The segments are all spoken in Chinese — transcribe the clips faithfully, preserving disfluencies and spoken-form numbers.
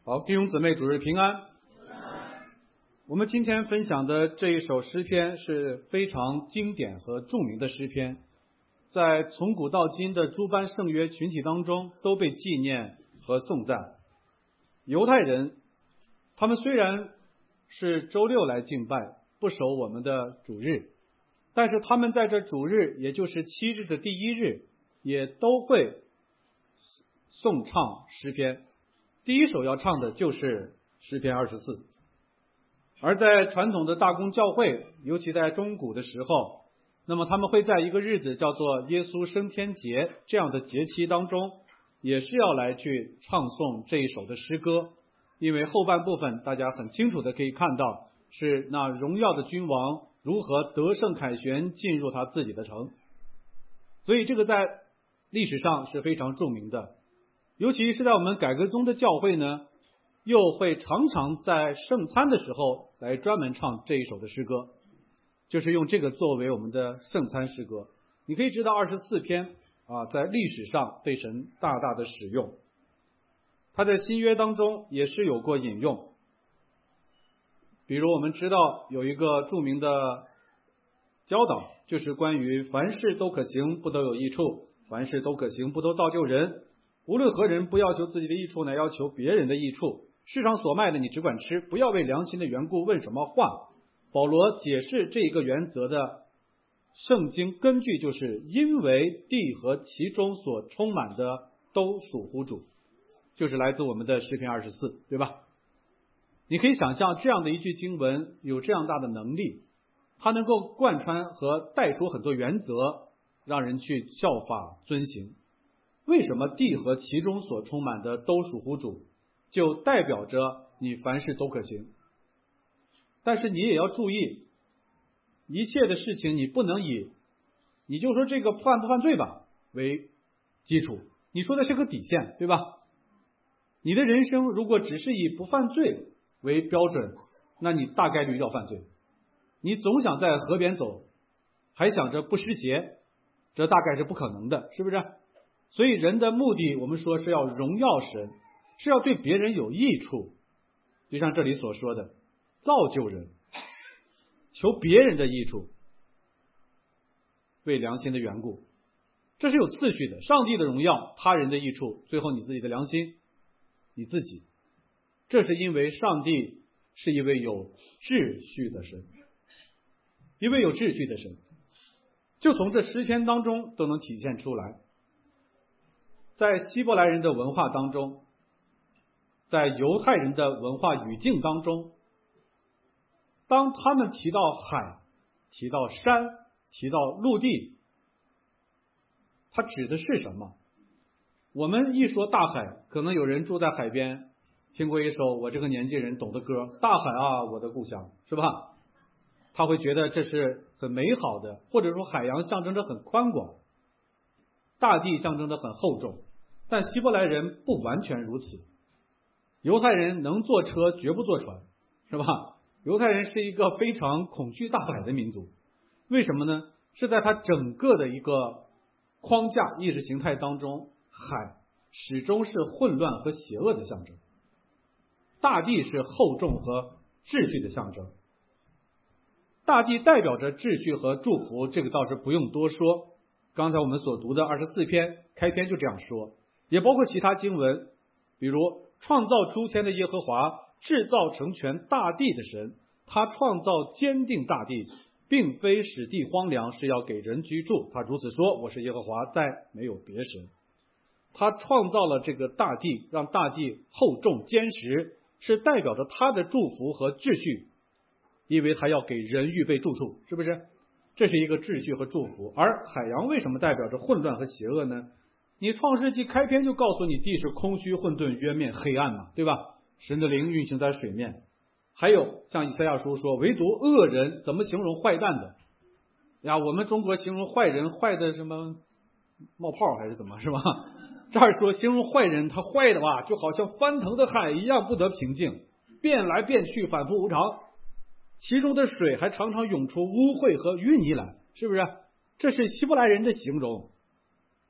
好，弟兄姊妹，主日平安。我们今天分享的这一首诗篇是非常经典和著名的诗篇，在从古到今的诸般圣约群体当中都被纪念和颂赞。犹太人，他们虽然是周六来敬拜，不守我们的主日，但是他们在这主日，也就是七日的第一日，也都会颂唱诗篇。第一首要唱的就是诗篇二十四。而在传统的大公教会，尤其在中古的时候，那么他们会在一个日子叫做耶稣升天节这样的节期当中，也是要来去唱诵这一首的诗歌。因为后半部分大家很清楚的可以看到，是那荣耀的君王如何得胜凯旋进入他自己的城，所以这个在历史上是非常著名的。尤其是在我们改革宗的教会呢，又会常常在圣餐的时候来专门唱这一首的诗歌，就是用这个作为我们的圣餐诗歌。你可以知道二十四篇啊，在历史上被神大大的使用，它在新约当中也是有过引用。比如我们知道有一个著名的教导，就是关于凡事都可行，不都有益处；凡事都可行，不都造就人。无论何人，不要求自己的益处，乃要求别人的益处。市场所卖的，你只管吃，不要为良心的缘故问什么话。保罗解释这一个原则的圣经根据，就是因为地和其中所充满的都属乎主，就是来自我们的诗篇二十四，对吧？你可以想象这样的一句经文有这样大的能力，它能够贯穿和带出很多原则，让人去效法遵行。为什么地和其中所充满的都属乎主，就代表着你凡事都可行。但是你也要注意，一切的事情你不能以你就说这个犯不犯罪吧为基础，你说的是个底线，对吧？你的人生如果只是以不犯罪为标准，那你大概率要犯罪。你总想在河边走，还想着不湿鞋，这大概是不可能的，是不是？所以人的目的，我们说是要荣耀神，是要对别人有益处，就像这里所说的，造就人，求别人的益处，为良心的缘故，这是有次序的。上帝的荣耀，他人的益处，最后你自己的良心，你自己。这是因为上帝是一位有秩序的神，一位有秩序的神，就从这诗篇当中都能体现出来。在希伯来人的文化当中，在犹太人的文化语境当中，当他们提到海，提到山，提到陆地，它指的是什么？我们一说大海，可能有人住在海边，听过一首我这个年纪人懂的歌，大海啊我的故乡，是吧？他会觉得这是很美好的，或者说海洋象征着很宽广，大地象征着很厚重。但希伯来人不完全如此，犹太人能坐车绝不坐船，是吧？犹太人是一个非常恐惧大海的民族。为什么呢？是在他整个的一个框架意识形态当中，海始终是混乱和邪恶的象征，大地是厚重和秩序的象征。大地代表着秩序和祝福，这个倒是不用多说。刚才我们所读的二十四篇开篇就这样说，也包括其他经文，比如创造诸天的耶和华，制造成全大地的神，他创造坚定大地，并非使地荒凉，是要给人居住。他如此说，我是耶和华，再没有别神。他创造了这个大地，让大地厚重坚实，是代表着他的祝福和秩序，因为他要给人预备住处，是不是？这是一个秩序和祝福。而海洋为什么代表着混乱和邪恶呢？你创世纪开篇就告诉你，地是空虚混沌，渊面黑暗嘛，对吧？神的灵运行在水面。还有像以赛亚书说，唯独恶人，怎么形容坏蛋的呀？我们中国形容坏人坏的什么冒泡还是怎么，是吧？这儿说形容坏人，他坏的吧，就好像翻腾的海一样不得平静，变来变去，反复无常，其中的水还常常涌出污秽和淤泥来，是不是？这是希伯来人的形容。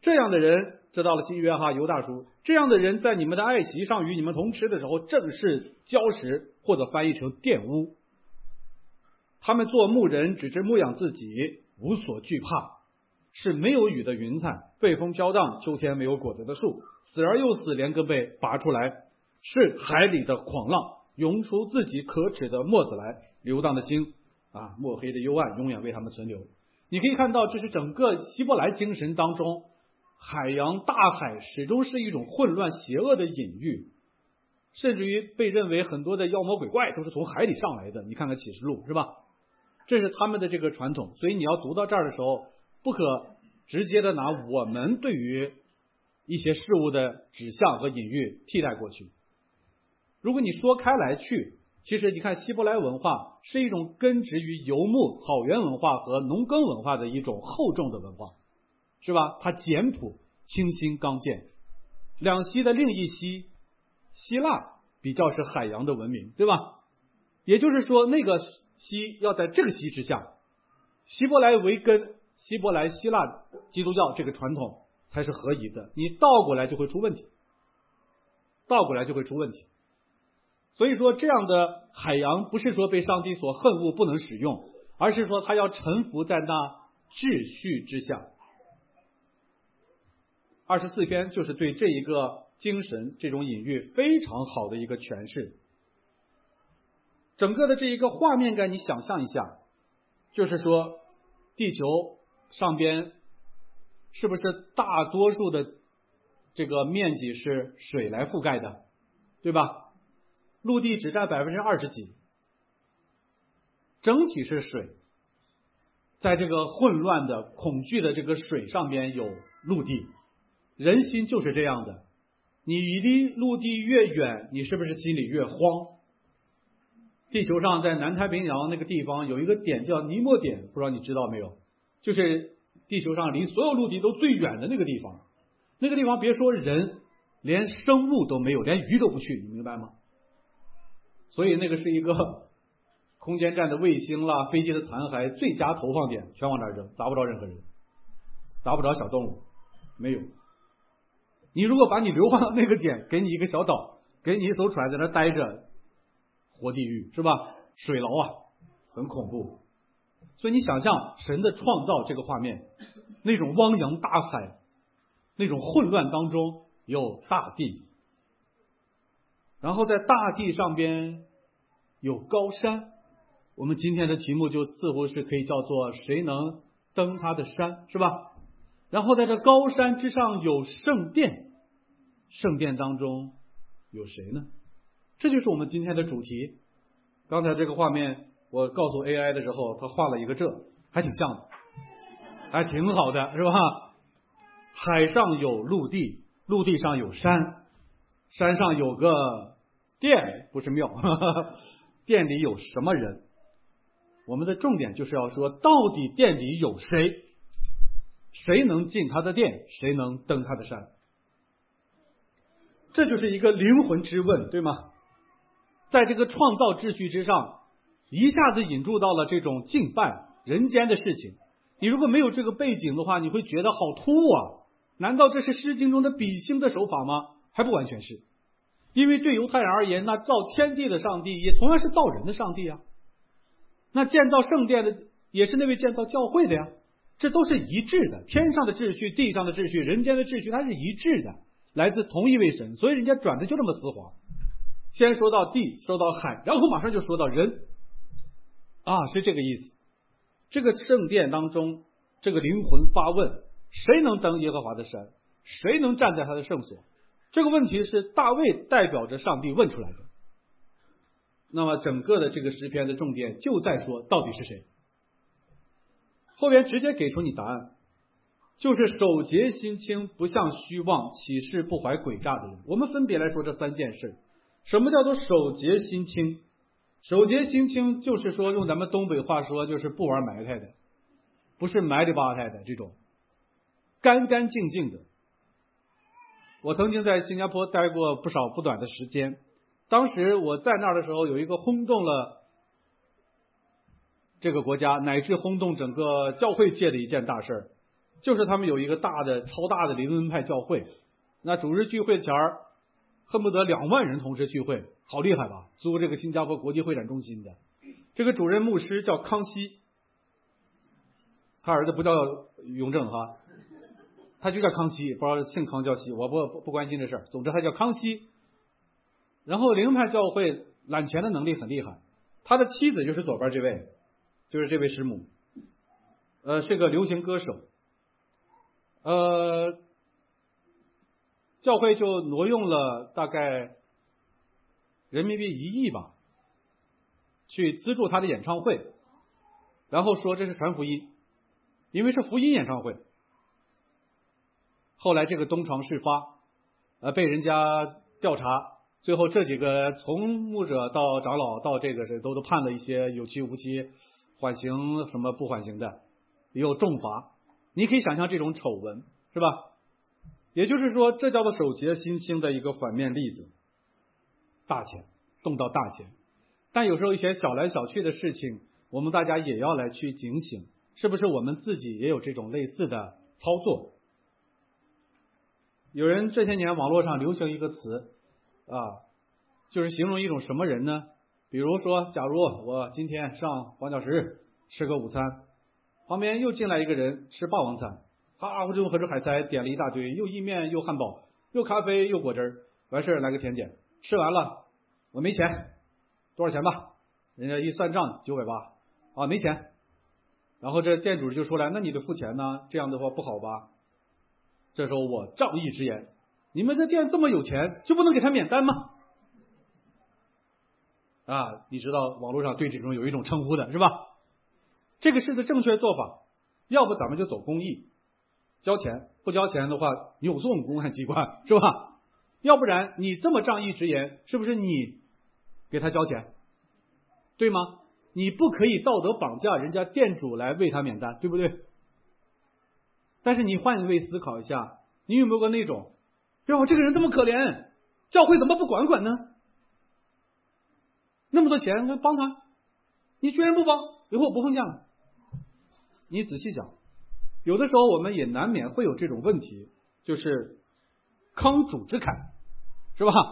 这样的人知道了新约哈，犹大叔，这样的人在你们的爱席上与你们同吃的时候，正是礁石，或者翻译成玷污。他们做牧人，只知牧养自己，无所惧怕，是没有雨的云彩，被风飘荡，秋天没有果子的树，死而又死，连根被拔出来，是海里的狂浪，涌出自己可耻的沫子来，流荡的星啊，墨黑的幽暗，永远为他们存留。你可以看到，这是整个希伯来精神当中，海洋大海始终是一种混乱邪恶的隐喻，甚至于被认为很多的妖魔鬼怪都是从海里上来的。你看看启示录是吧？这是他们的这个传统。所以你要读到这儿的时候，不可直接的拿我们对于一些事物的指向和隐喻替代过去。如果你说开来去，其实你看希伯来文化是一种根植于游牧草原文化和农耕文化的一种厚重的文化，是吧？它简朴清新刚健。两西的另一西希腊比较是海洋的文明，对吧？也就是说那个西要在这个西之下，希伯来为根，希伯来希腊基督教这个传统才是合宜的。你倒过来就会出问题，倒过来就会出问题。所以说这样的海洋不是说被上帝所恨恶不能使用，而是说它要臣服在那秩序之下。二十四篇就是对这一个精神这种隐喻非常好的一个诠释。整个的这一个画面感你想象一下，就是说地球上边是不是大多数的这个面积是水来覆盖的，对吧？陆地只占百分之二十几，整体是水，在这个混乱的恐惧的这个水上边有陆地。人心就是这样的，你离陆地越远，你是不是心里越慌？地球上在南太平洋那个地方有一个点叫尼莫点，不知道你知道没有？就是地球上离所有陆地都最远的那个地方。那个地方别说人，连生物都没有，连鱼都不去，你明白吗？所以那个是一个空间站的卫星啦、飞机的残骸最佳投放点，全往那儿扔，砸不着任何人，砸不着小动物，没有。你如果把你流放到那个点，给你一个小岛，给你一艘船在那待着，活地狱是吧？水牢啊，很恐怖。所以你想象神的创造这个画面，那种汪洋大海，那种混乱当中有大地，然后在大地上边有高山。我们今天的题目就似乎是可以叫做谁能登他的山，是吧？然后在这高山之上有圣殿，圣殿当中有谁呢？这就是我们今天的主题。刚才这个画面我告诉 A I 的时候，他画了一个这，还挺像的，还挺好的，是吧？海上有陆地，陆地上有山，山上有个殿，不是庙，呵呵，殿里有什么人？我们的重点就是要说，到底殿里有谁？谁能进他的殿？谁能登他的山？这就是一个灵魂之问，对吗？在这个创造秩序之上，一下子引入到了这种敬拜人间的事情。你如果没有这个背景的话，你会觉得好突啊！难道这是诗经中的比兴的手法吗？还不完全是。因为对犹太人而言，那造天地的上帝也同样是造人的上帝啊。那建造圣殿的也是那位建造教会的呀。这都是一致的，天上的秩序、地上的秩序、人间的秩序，它是一致的，来自同一位神。所以人家转的就这么丝滑，先说到地，说到海，然后马上就说到人啊，是这个意思。这个圣殿当中，这个灵魂发问：谁能登耶和华的山？谁能站在他的圣所？这个问题是大卫代表着上帝问出来的。那么整个的这个诗篇的重点就在说到底是谁。后边直接给出你答案，就是守节心清，不向虚妄，起誓不怀诡诈的人。我们分别来说这三件事。什么叫做守节心清？守节心清就是说，用咱们东北话说，就是不玩埋汰的，不是埋里吧汰的这种，干干净净的。我曾经在新加坡待过不少不短的时间，当时我在那儿的时候，有一个轰动了这个国家乃至轰动整个教会界的一件大事， 就是他们有一个大的超大的灵恩派教会，那主日聚会前儿恨不得两万人同时聚会，好厉害吧？租这个新加坡国际会展中心的这个主任牧师叫康熙，他儿子不叫雍正哈，他就叫康熙，不知道姓康叫熙，我不不不关心这事儿。总之他叫康熙。然后灵恩派教会揽钱的能力很厉害，他的妻子就是左边这位，就是这位师母，呃，是个流行歌手，呃，教会就挪用了大概人民币一亿吧，去资助他的演唱会，然后说这是传福音，因为是福音演唱会。后来这个东窗事发，呃，被人家调查，最后这几个从牧者到长老到这个是都都判了一些有期无期、缓刑什么不缓刑的，也有重罚。你可以想象这种丑闻是吧？也就是说，这叫做手节新兴的一个反面例子，大钱动到大钱。但有时候一些小来小去的事情，我们大家也要来去警醒，是不是我们自己也有这种类似的操作？有人这些年网络上流行一个词啊，就是形容一种什么人呢？比如说，假如我今天上黄角石吃个午餐，旁边又进来一个人吃霸王餐，哈，我这种合着海菜点了一大堆，又意面又汉堡又咖啡又果汁，完事来个甜点，吃完了我没钱，多少钱吧？人家一算账九百八啊，没钱。然后这店主就说了，那你得付钱呢，这样的话不好吧？这时候我仗义直言，你们这店这么有钱，就不能给他免单吗？啊，你知道网络上对这种有一种称呼的是吧？这个是个正确做法，要不咱们就走公益，交钱，不交钱的话扭送公安机关是吧？要不然你这么仗义直言，是不是你给他交钱，对吗？你不可以道德绑架人家店主来为他免单，对不对？但是你换位思考一下，你有没有过那种，哟，这个人这么可怜，教会怎么不管管呢？那么多钱，帮他，你居然不帮，以后我不奉献了。你仔细想，有的时候我们也难免会有这种问题，就是慷主之慨，是吧？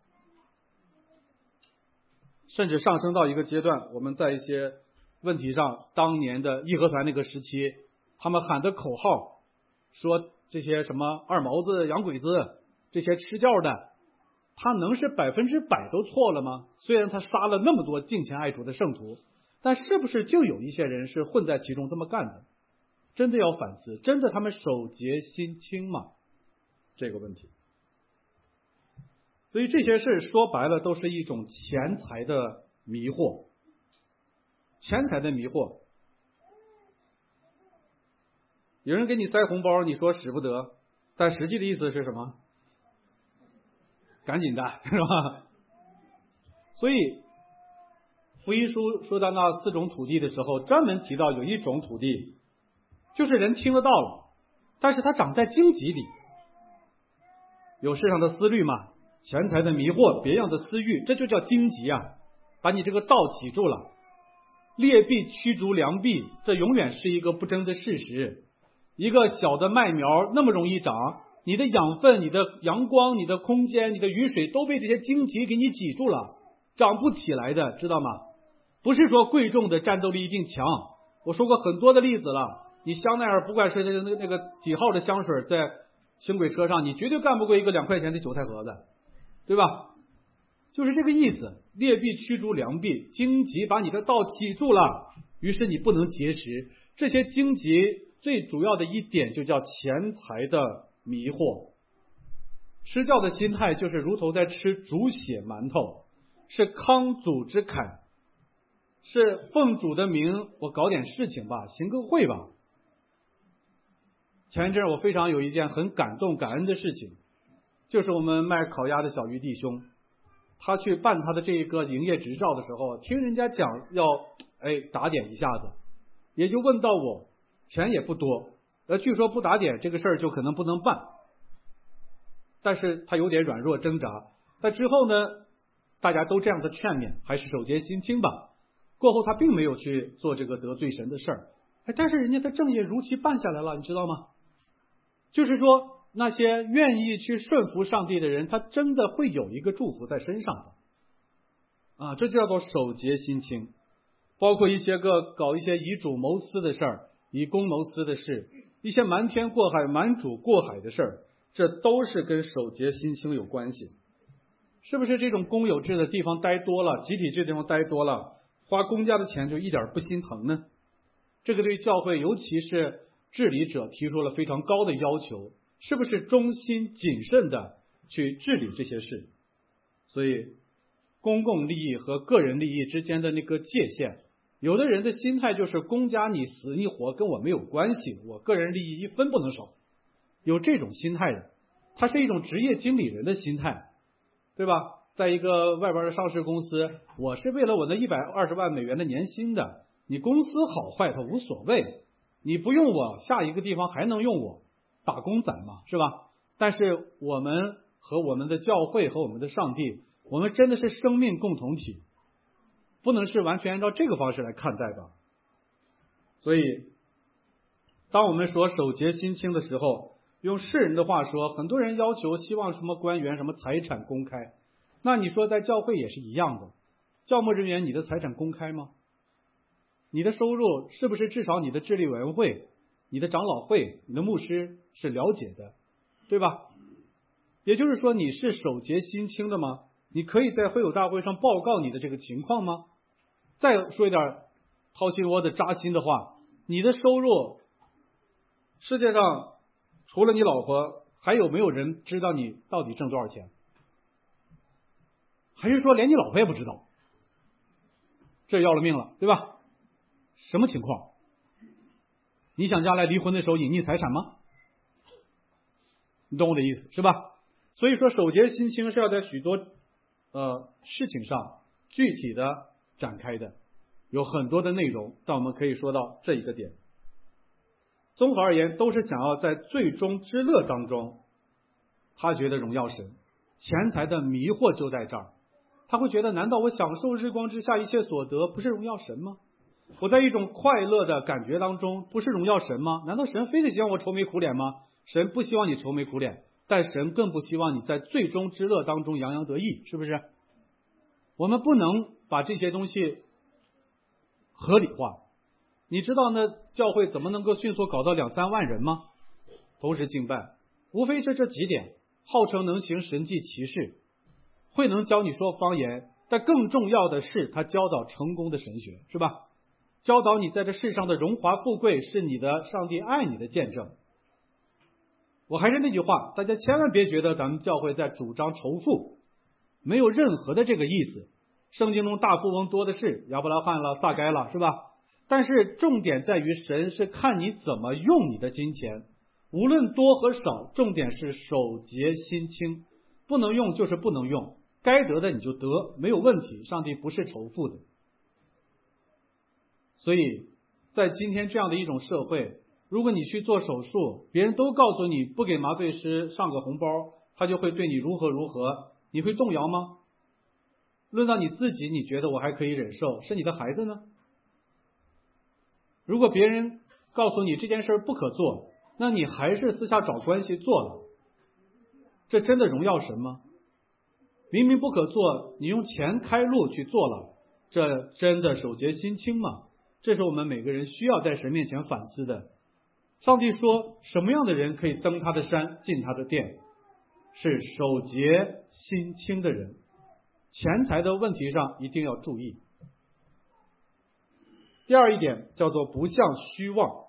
甚至上升到一个阶段，我们在一些问题上，当年的义和团那个时期，他们喊的口号说这些什么二毛子、洋鬼子，这些吃教的，他能是百分之百都错了吗？虽然他杀了那么多敬虔爱主的圣徒，但是不是就有一些人是混在其中这么干的？真的要反思，真的他们手节心清吗？这个问题。所以这些事说白了都是一种钱财的迷惑，钱财的迷惑。有人给你塞红包，你说使不得，但实际的意思是什么？赶紧的，是吧？所以福音书说到那四种土地的时候，专门提到有一种土地，就是人听得到了，但是它长在荆棘里，有世上的思虑嘛，钱财的迷惑，别样的私欲，这就叫荆棘啊，把你这个道挤住了。劣币驱逐良币，这永远是一个不争的事实。一个小的麦苗那么容易长，你的养分、你的阳光、你的空间、你的雨水都被这些荆棘给你挤住了，长不起来的，知道吗？不是说贵重的战斗力一定强，我说过很多的例子了，你香奈儿不管是那个那个几号的香水，在轻轨车上你绝对干不过一个两块钱的韭菜盒子，对吧？就是这个意思，劣币驱逐良币，荆棘把你的道挤住了，于是你不能结实。这些荆棘最主要的一点就叫钱财的迷惑。吃教的心态就是如同在吃煮血馒头，是慷主之慨，是奉主的名，我搞点事情吧，行个会吧。前一阵我非常有一件很感动感恩的事情，就是我们卖烤鸭的小鱼弟兄，他去办他的这个营业执照的时候，听人家讲要哎打点一下子，也就问到我，钱也不多，呃，据说不打点这个事儿就可能不能办，但是他有点软弱挣扎。但之后呢，大家都这样的劝勉，还是手节心清吧。过后他并没有去做这个得罪神的事儿，哎，但是人家的正业如期办下来了，你知道吗？ 就是说那些愿意去顺服上帝的人，他真的会有一个祝福在身上的啊，这就叫做守节心清。包括一些个搞一些以主谋私的事儿，以公谋私的事，一些瞒天过海瞒主过海的事儿，这都是跟守节心清有关系。是不是这种公有制的地方待多了，集体制的地方待多了，花公家的钱就一点不心疼呢？这个对教会尤其是治理者提出了非常高的要求，是不是忠心谨慎的去治理这些事？所以公共利益和个人利益之间的那个界限，有的人的心态就是公家你死你活跟我没有关系，我个人利益一分不能少。有这种心态的，他是一种职业经理人的心态，对吧？在一个外边的上市公司，我是为了我那一百二十万美元的年薪的，你公司好坏他无所谓，你不用我，下一个地方还能用我，打工仔嘛，是吧？但是我们和我们的教会和我们的上帝，我们真的是生命共同体，不能是完全按照这个方式来看待吧。所以当我们说守节心清的时候，用世人的话说，很多人要求希望什么官员什么财产公开，那你说在教会也是一样的，教牧人员你的财产公开吗？你的收入是不是至少你的治理委员会、你的长老会、你的牧师是了解的，对吧？也就是说你是守节心清的吗？你可以在会友大会上报告你的这个情况吗？再说一点掏心窝子扎心的话，你的收入世界上除了你老婆还有没有人知道你到底挣多少钱？还是说连你老婆也不知道？这要了命了，对吧？什么情况？你想将来离婚的时候隐匿财产吗？你懂我的意思是吧？所以说守节心清是要在许多呃事情上具体的展开的，有很多的内容，但我们可以说到这一个点。综合而言，都是想要在最终之乐当中他觉得荣耀神。钱财的迷惑就在这儿，他会觉得难道我享受日光之下一切所得不是荣耀神吗？我在一种快乐的感觉当中不是荣耀神吗？难道神非得希望我愁眉苦脸吗？神不希望你愁眉苦脸，但神更不希望你在最终之乐当中洋洋得意，是不是？我们不能把这些东西合理化。你知道那教会怎么能够迅速搞到两三万人吗？同时敬拜，无非是这几点，号称能行神迹奇事，会能教你说方言，但更重要的是他教导成功的神学，是吧？教导你在这世上的荣华富贵是你的上帝爱你的见证。我还是那句话，大家千万别觉得咱们教会在主张仇富，没有任何的这个意思。圣经中大富翁多的是，亚伯拉罕了，撒该了，是吧？但是重点在于神是看你怎么用你的金钱，无论多和少，重点是守节心清，不能用就是不能用，该得的你就得，没有问题，上帝不是仇富的。所以在今天这样的一种社会，如果你去做手术，别人都告诉你不给麻醉师上个红包，他就会对你如何如何，你会动摇吗？论到你自己，你觉得我还可以忍受，是你的孩子呢？如果别人告诉你这件事不可做，那你还是私下找关系做了，这真的荣耀神吗？明明不可做，你用钱开路去做了，这真的守节心清吗？这是我们每个人需要在神面前反思的。上帝说，什么样的人可以登他的山，进他的殿？是守节心清的人。钱财的问题上一定要注意。第二一点叫做不向虚妄。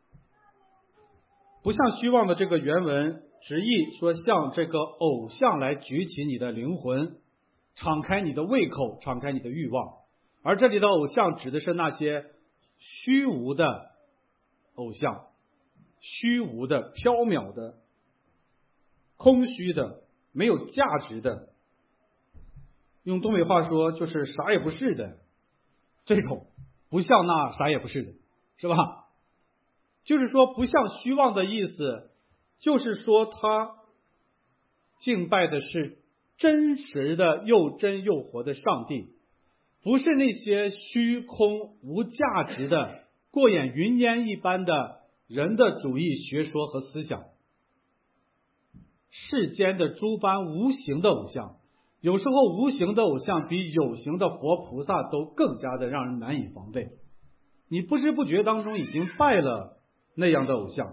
不向虚妄的这个原文直译说，向这个偶像来举起你的灵魂，敞开你的胃口，敞开你的欲望。而这里的偶像指的是那些虚无的偶像，虚无的、缥缈的、空虚的、没有价值的，用东北话说就是啥也不是的，这种不像那啥也不是的，是吧？就是说不像虚妄的意思，就是说他敬拜的是真实的又真又活的上帝，不是那些虚空无价值的过眼云烟一般的人的主义学说和思想。 世间的诸般无形的偶像。有时候无形的偶像比有形的佛菩萨都更加的让人难以防备，你不知不觉当中已经拜了那样的偶像。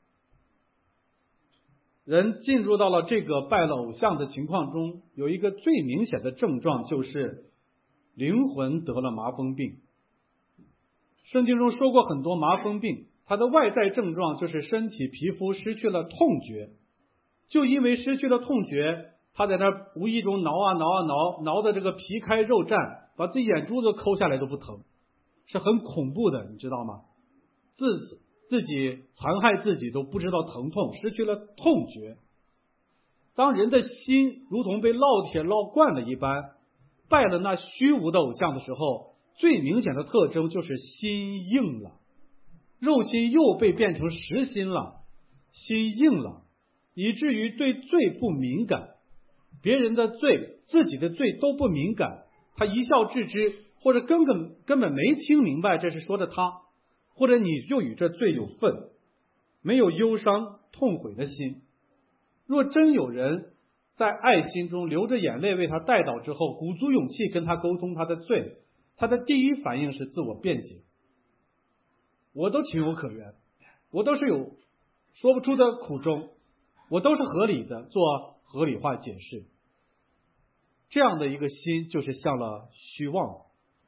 人进入到了这个拜了偶像的情况中，有一个最明显的症状，就是灵魂得了麻风病。圣经中说过很多麻风病，它的外在症状就是身体皮肤失去了痛觉，就因为失去了痛觉，他在那无意中挠啊挠啊挠，挠的这个皮开肉绽，把自己眼珠子抠下来都不疼，是很恐怖的，你知道吗？自自己残害自己都不知道疼痛，失去了痛觉。当人的心如同被烙铁烙惯了一般，拜了那虚无的偶像的时候，最明显的特征就是心硬了，肉心又被变成实心了，心硬了，以至于对罪不敏感，别人的罪自己的罪都不敏感，他一笑置之，或者根本根本没听明白这是说的他，或者你就与这罪有份，没有忧伤痛悔的心。若真有人在爱心中流着眼泪为他代祷之后，鼓足勇气跟他沟通他的罪，他的第一反应是自我辩解，我都情有可原，我都是有说不出的苦衷，我都是合理的，做合理化解释。这样的一个心就是向了虚妄，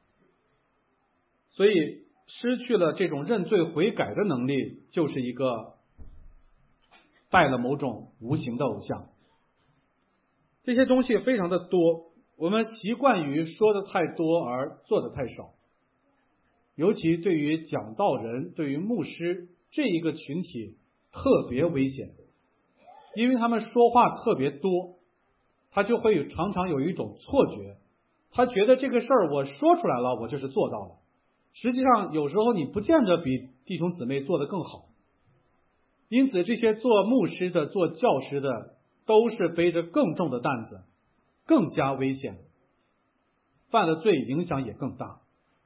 所以失去了这种认罪悔改的能力，就是一个拜了某种无形的偶像。这些东西非常的多，我们习惯于说的太多而做的太少，尤其对于讲道人，对于牧师这一个群体特别危险，因为他们说话特别多，他就会有常常有一种错觉，他觉得这个事儿我说出来了，我就是做到了。实际上有时候你不见得比弟兄姊妹做得更好。因此这些做牧师的做教师的都是背着更重的担子，更加危险，犯了罪影响也更大。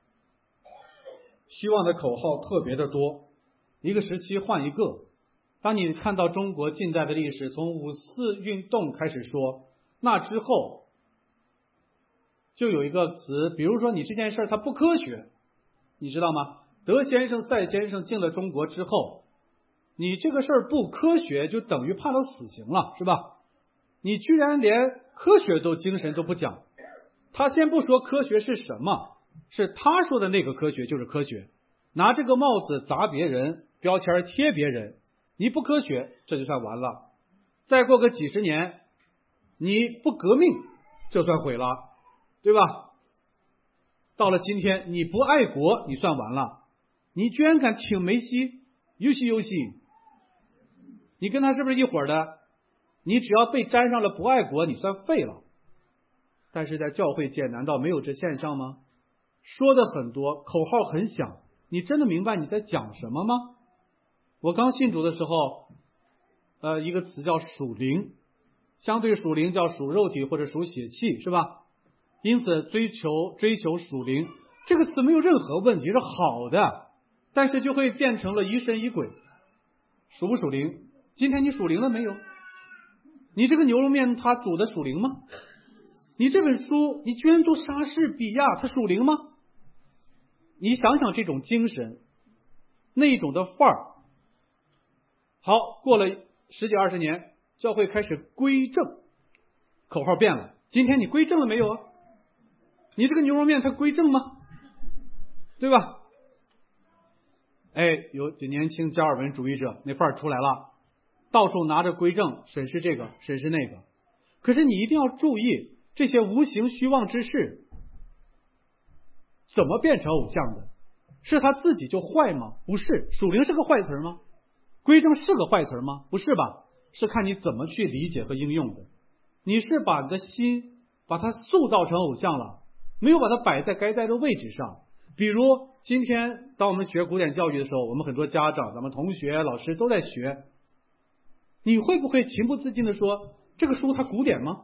虚妄的口号特别的多，一个时期换一个。当你看到中国近代的历史，从五四运动开始说，那之后就有一个词，比如说你这件事它不科学，你知道吗？德先生赛先生进了中国之后，你这个事儿不科学就等于判了死刑了，是吧？你居然连科学都精神都不讲。他先不说科学是什么，是他说的那个科学就是科学，拿这个帽子砸别人，标签贴别人，你不科学这就算完了。再过个几十年，你不革命这算毁了，对吧？到了今天你不爱国你算完了，你居然敢挺梅西，游戏游戏，你跟他是不是一伙的？你只要被沾上了不爱国你算废了。但是在教会界难道没有这现象吗？说的很多，口号很响，你真的明白你在讲什么吗？我刚信主的时候呃，一个词叫属灵，相对属灵叫属肉体或者属血气，是吧？因此追求追求属灵这个词没有任何问题，是好的，但是就会变成了疑神疑鬼。属不属灵？今天你属灵了没有？你这个牛肉面它煮的属灵吗？你这本书你居然读莎士比亚，它属灵吗？你想想这种精神，那一种的范儿。好，过了十几二十年，教会开始归正，口号变了。今天你归正了没有啊？你这个牛肉面它归正吗？对吧？哎，有这年轻加尔文主义者那范儿出来了，到处拿着归正审视这个审视那个。可是你一定要注意，这些无形虚妄之事怎么变成偶像的？是他自己就坏吗？不是。属灵是个坏词吗？归正是个坏词吗？不是吧？是看你怎么去理解和应用的。你是把你的心把它塑造成偶像了，没有把它摆在该在的位置上。比如今天当我们学古典教育的时候，我们很多家长咱们同学老师都在学，你会不会情不自禁的说这个书它古典吗？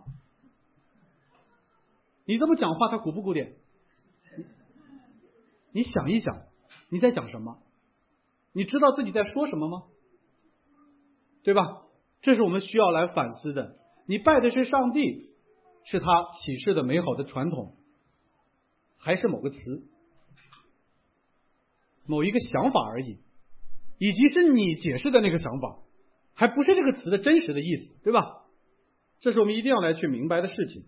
你这么讲话它古不古典？你想一想你在讲什么？你知道自己在说什么吗？对吧？ 这是我们需要来反思的。你拜的是上帝，是他启示的美好的传统，还是某个词，某一个想法而已，以及是你解释的那个想法，还不是这个词的真实的意思，对吧？这是我们一定要来去明白的事情。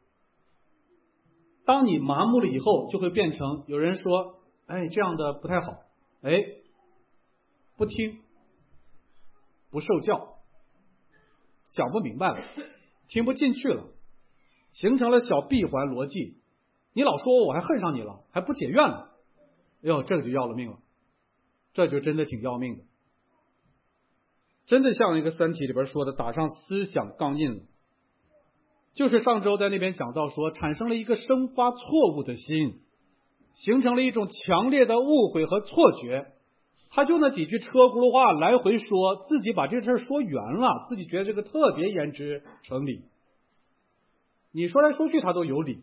当你麻木了以后，就会变成有人说，哎，这样的不太好，哎，不听，不受教，讲不明白了，听不进去了，形成了小闭环逻辑。你老说我还恨上你了，还不解怨了，哎呦，这个就要了命了，这就真的挺要命的，真的像一个三体里边说的，打上思想钢印了。就是上周在那边讲到说，产生了一个生发错误的心，形成了一种强烈的误会和错觉。他就那几句车轱辘话来回说，自己把这事说圆了，自己觉得这个特别言之成理。你说来说去他都有理。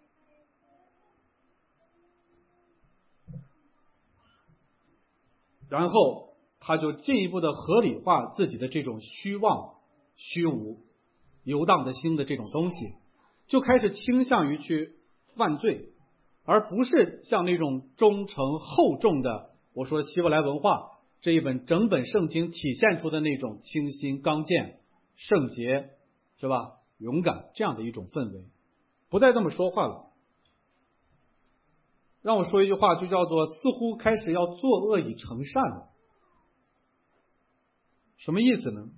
然后他就进一步的合理化自己的这种虚妄、虚无、游荡的心的这种东西，就开始倾向于去犯罪，而不是像那种忠诚厚重的，我说希伯来文化这一本整本圣经体现出的那种清新刚健、圣洁，是吧？勇敢这样的一种氛围，不再这么说话了。让我说一句话，就叫做似乎开始要作恶以成善了。什么意思呢？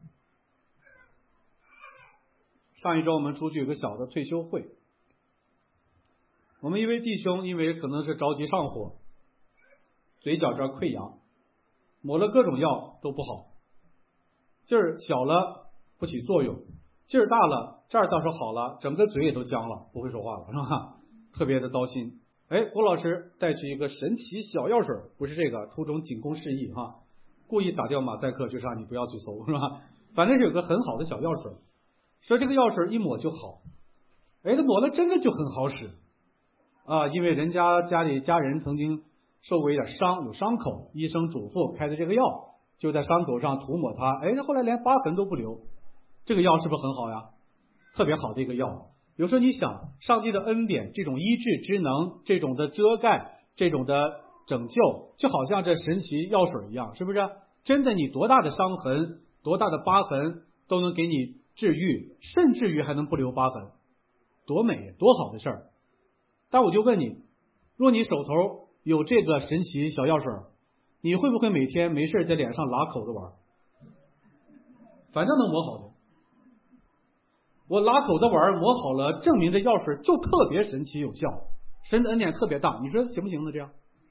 上一周我们出去有个小的退休会，我们一位弟兄因为可能是着急上火，嘴角这儿溃疡，抹了各种药都不好，劲儿小了不起作用，劲儿大了这儿倒是好了，整个嘴也都僵了，不会说话了，是吧？特别的糟心。哎，郭老师带去一个神奇小药水，不是这个，图中仅供示意哈，故意打掉马赛克，就是让你不要去搜，是吧？反正是有个很好的小药水，说这个药水一抹就好。哎，他抹了真的就很好使啊，因为人家家里家人曾经受过一点伤，有伤口，医生嘱咐开的这个药，就在伤口上涂抹它，哎，后来连疤痕都不留。这个药是不是很好呀？特别好的一个药。有时候你想，上帝的恩典，这种医治之能，这种的遮盖，这种的拯救，就好像这神奇药水一样，是不是？真的，你多大的伤痕，多大的疤痕都能给你治愈，甚至于还能不留疤痕，多美多好的事儿。但我就问你，若你手头有这个神奇小药水，你会不会每天没事在脸上拉口子玩？反正能抹好的。我拉口子玩抹好了，证明这药水就特别神奇有效，神的恩典特别大，你说行不行呢？这样，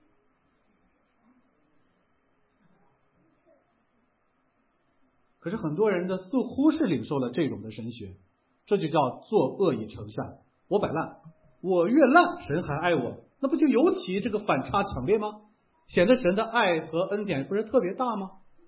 可是很多人的似乎是领受了这种的神学，这就叫作恶以成善。我摆烂，我越烂，神还爱我，那不就尤其这个反差强烈吗？显得神的爱和恩典不是特别大吗？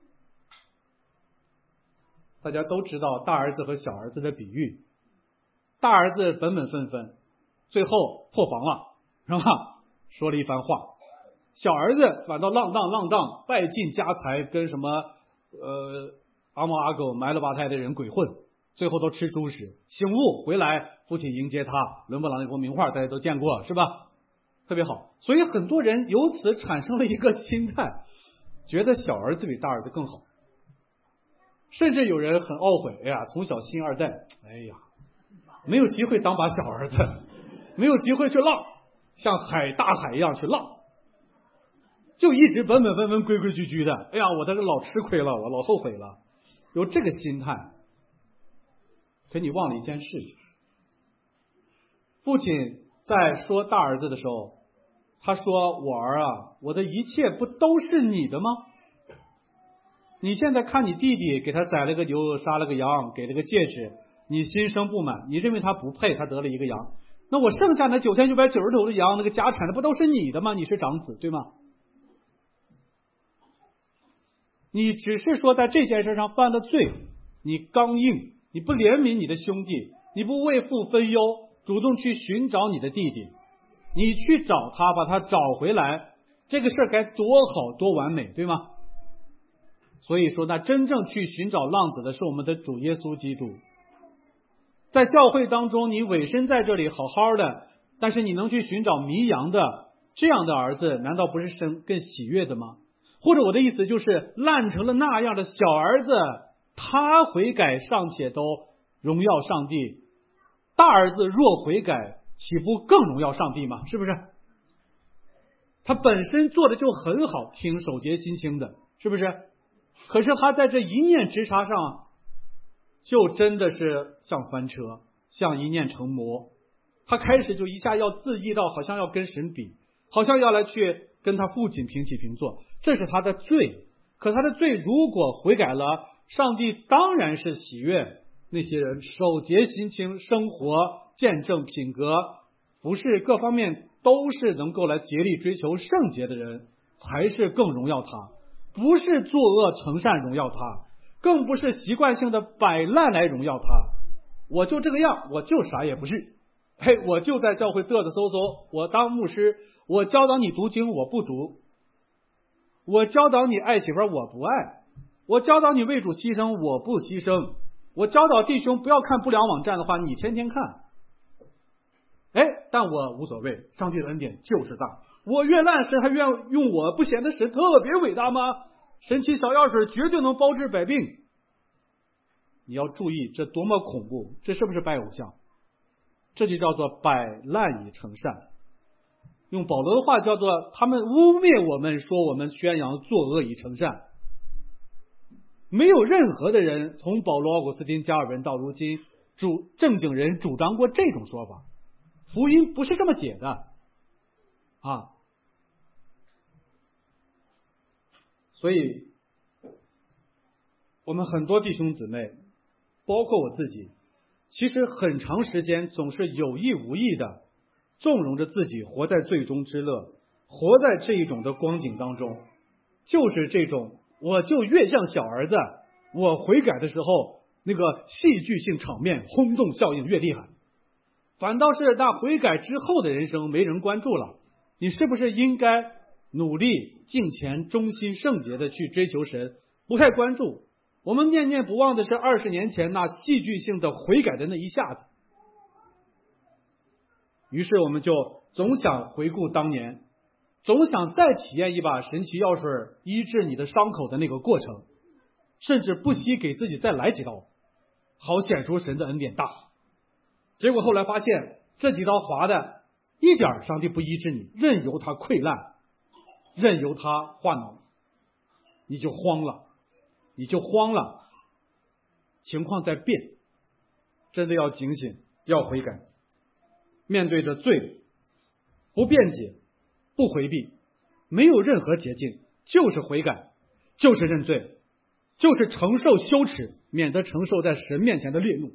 大家都知道大儿子和小儿子的比喻，大儿子本本分分，最后破防了，是吧？说了一番话。小儿子反倒浪荡浪荡，败尽家财，跟什么呃阿猫阿狗埋了吧胎的人鬼混，最后都吃猪食。醒悟回来，父亲迎接他，伦勃朗那幅名画大家都见过，是吧？特别好。所以很多人由此产生了一个心态，觉得小儿子比大儿子更好。甚至有人很懊悔，哎呀，从小新二代，哎呀，没有机会当把小儿子，没有机会去浪，像海大海一样去浪，就一直本本分分规规矩矩的。哎呀，我这个老吃亏了，我老后悔了，有这个心态。可你忘了一件事情，父亲在说大儿子的时候，他说：“我儿啊，我的一切不都是你的吗？你现在看你弟弟给他宰了个牛，杀了个羊，给了个戒指，你心生不满，你认为他不配，他得了一个羊。那我剩下那九千九百九十头的羊，那个家产的不都是你的吗？你是长子，对吗？你只是说在这件事上犯了罪，你刚硬，你不怜悯你的兄弟，你不为父分忧，主动去寻找你的弟弟，你去找他，把他找回来，这个事儿该多好多完美，对吗？ 所以说，那真正去寻找浪子的是我们的主耶稣基督。在教会当中，你委身在这里好好的，但是你能去寻找迷羊的这样的儿子，难道不是神更喜悦的吗？或者我的意思就是，烂成了那样的小儿子，他悔改尚且都荣耀上帝，大儿子若悔改，岂不更荣耀上帝吗？是不是？他本身做的就很好，挺守节心清的，是不是？可是他在这一念之差上，就真的是像翻车，像一念成魔。他开始就一下要自意到好像要跟神比，好像要来去跟他父亲平起平坐，这是他的罪。可他的罪如果悔改了，上帝当然是喜悦那些人守节心清，生活见证品格服侍各方面都是能够来竭力追求圣洁的人，才是更荣耀他，不是作恶成善荣耀他，更不是习惯性的摆烂来荣耀他。我就这个样，我就啥也不是，嘿，我就在教会嘚嘚嗖嗖，我当牧师，我教导你读经我不读，我教导你爱媳妇我不爱，我教导你为主牺牲我不牺牲，我教导弟兄不要看不良网站的话你天天看。哎，但我无所谓，上帝的恩典就是大，我越烂神还愿用我，不显得神特别伟大吗？神奇小药水绝对能包治百病。你要注意这多么恐怖，这是不是拜偶像？这就叫做摆烂以成善。用保罗的话叫做他们污蔑我们，说我们宣扬作恶以成善。没有任何的人从保罗、奥古斯丁、加尔文到如今主正经人主张过这种说法。福音不是这么解的啊！所以我们很多弟兄姊妹，包括我自己，其实很长时间总是有意无意的纵容着自己活在罪中之乐，活在这一种的光景当中，就是这种我就越像小儿子，我悔改的时候那个戏剧性场面轰动效应越厉害，反倒是那悔改之后的人生没人关注了。你是不是应该努力敬虔忠心圣洁的去追求神？不太关注。我们念念不忘的是二十年前那戏剧性的悔改的那一下子。于是我们就总想回顾当年，总想再体验一把神奇药水医治你的伤口的那个过程，甚至不惜给自己再来几刀，好显出神的恩典大。结果后来发现这几刀划的一点上帝不医治你，任由它溃烂，任由它化脓，你就慌了，你就慌了。情况在变，真的要警醒，要悔改。面对着罪，不辩解，不回避，没有任何捷径，就是悔改，就是认罪，就是承受羞耻，免得承受在神面前的烈怒。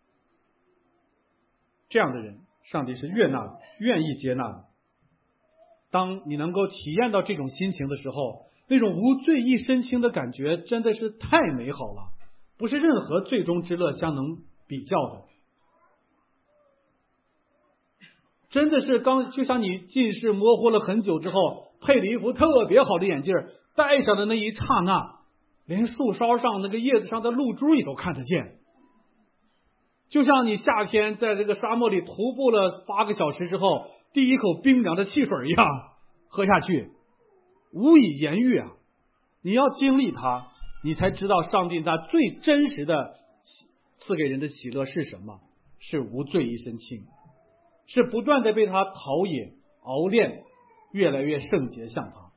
这样的人，上帝是悦纳的，愿意接纳的。当你能够体验到这种心情的时候，那种无罪一身轻的感觉真的是太美好了，不是任何罪中之乐相能比较的。真的是刚就像你近视模糊了很久之后，配了一副特别好的眼镜，戴上的那一刹那，连树梢上那个叶子上的露珠也都看得见。就像你夏天在这个沙漠里徒步了八个小时之后，第一口冰凉的汽水一样喝下去，无以言喻啊！你要经历它，你才知道上帝他最真实的赐给人的喜乐是什么，是无罪一身轻，是不断的被他陶冶熬炼，越来越圣洁像他。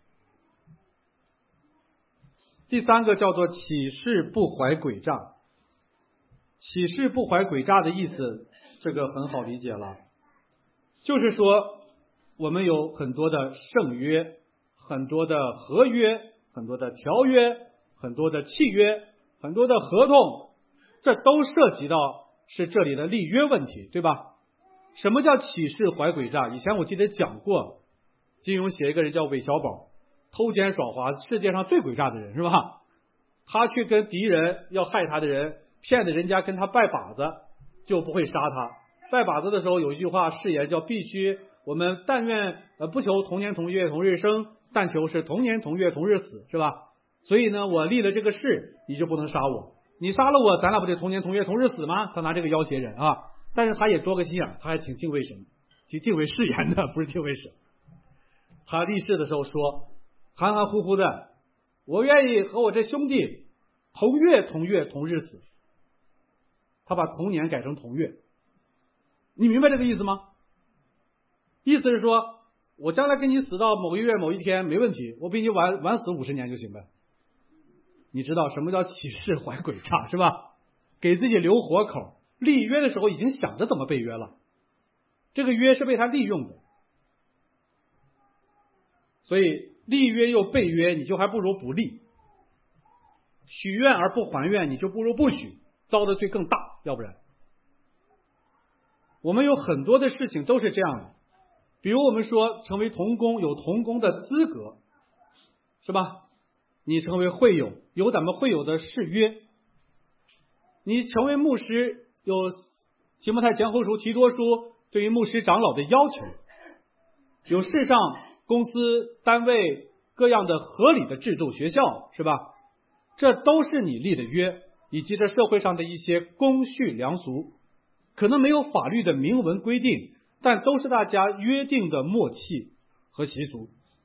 第三个叫做起誓不怀诡诈。起誓不怀诡诈的意思，这个很好理解了，就是说我们有很多的圣约，很多的合约，很多的条约，很多的契约，很多的合同，这都涉及到是这里的立约问题，对吧？什么叫起誓怀诡诈？以前我记得讲过，金庸写一个人叫韦小宝，偷奸耍滑，世界上最诡诈的人，是吧？他去跟敌人要害他的人，骗得人家跟他拜把子，就不会杀他。拜把子的时候有一句话誓言叫必须我们但愿呃不求同年同月同日生，但求是同年同月同日死，是吧？ 所以呢，我立了这个誓，你就不能杀我。你杀了我，咱俩不得同年同月同日死吗？他拿这个要挟人啊，但是他也多个心眼，他还挺敬畏神，挺敬畏誓言的，不是敬畏神。他立誓的时候说，含含糊糊的，我愿意和我这兄弟同月同月同日死。他把同年改成同月，你明白这个意思吗？意思是说，我将来跟你死到某个月某一天没问题，我比你晚晚死五十年就行呗。你知道什么叫起誓怀诡诈是吧？给自己留活口，立约的时候已经想着怎么背约了，这个约是被他利用的，所以立约又背约，你就还不如不立。许愿而不还愿，你就不如不许，遭的罪更大。要不然，我们有很多的事情都是这样的，比如我们说成为同工有同工的资格，是吧？你成为会友有咱们会友的誓约，你成为牧师有提摩太前后书提多书对于牧师长老的要求，有世上公司单位各样的合理的制度学校，是吧？这都是你立的约，以及这社会上的一些公序良俗，可能没有法律的明文规定，但都是大家约定的默契和习俗。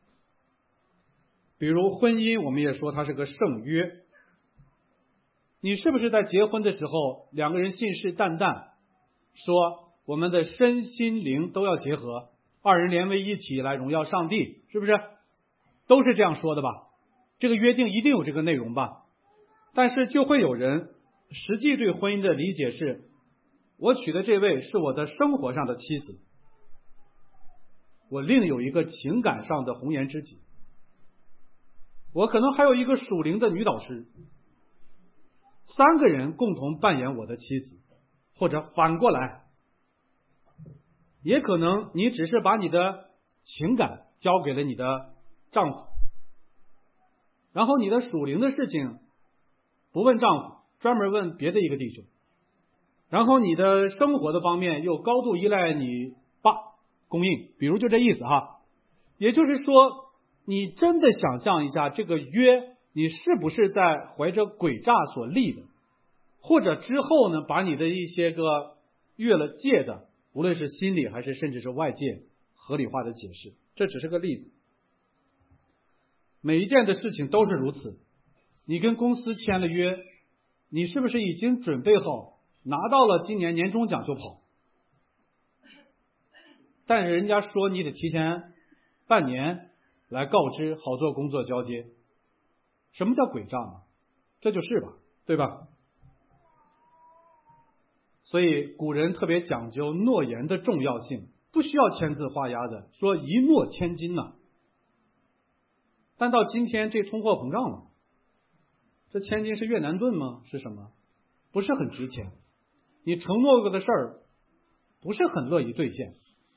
比如婚姻，我们也说它是个圣约，你是不是在结婚的时候两个人信誓旦旦说我们的身心灵都要结合，二人连为一体来荣耀上帝，是不是都是这样说的吧？这个约定一定有这个内容吧？但是就会有人实际对婚姻的理解是，我娶的这位是我的生活上的妻子，我另有一个情感上的红颜知己，我可能还有一个属灵的女导师，三个人共同扮演我的妻子，或者反过来，也可能你只是把你的情感交给了你的丈夫，然后你的属灵的事情不问丈夫，专门问别的一个弟兄，然后你的生活的方面又高度依赖你爸供应，比如就这意思哈。也就是说，你真的想象一下这个约，你是不是在怀着诡诈所立的，或者之后呢，把你的一些个越了界的，无论是心理还是甚至是外界合理化的解释，这只是个例子。每一件的事情都是如此。你跟公司签了约，你是不是已经准备好拿到了今年年终奖就跑？但是人家说你得提前半年来告知，好做工作交接。什么叫诡诈呢？这就是吧，对吧？所以古人特别讲究诺言的重要性，不需要签字画押的，说一诺千金呐。但到今天这通货膨胀了，这千金是越南盾吗？是什么？不是很值钱。你承诺过的事儿不是很乐意兑现。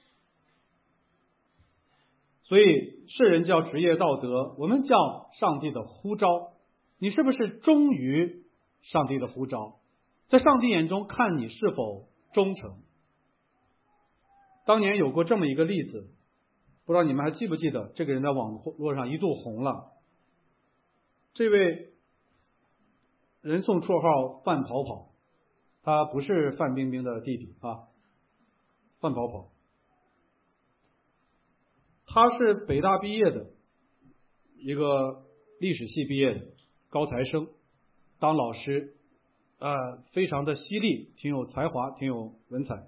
所以世人叫职业道德，我们叫上帝的呼召。你是不是忠于上帝的呼召？在上帝眼中看你是否忠诚。当年有过这么一个例子，不知道你们还记不记得，这个人在网络上一度红了。这位人送绰号范跑跑，他不是范冰冰的弟弟啊，范跑跑。他是北大毕业的，一个历史系毕业的高材生，当老师，呃，非常的犀利，挺有才华，挺有文采。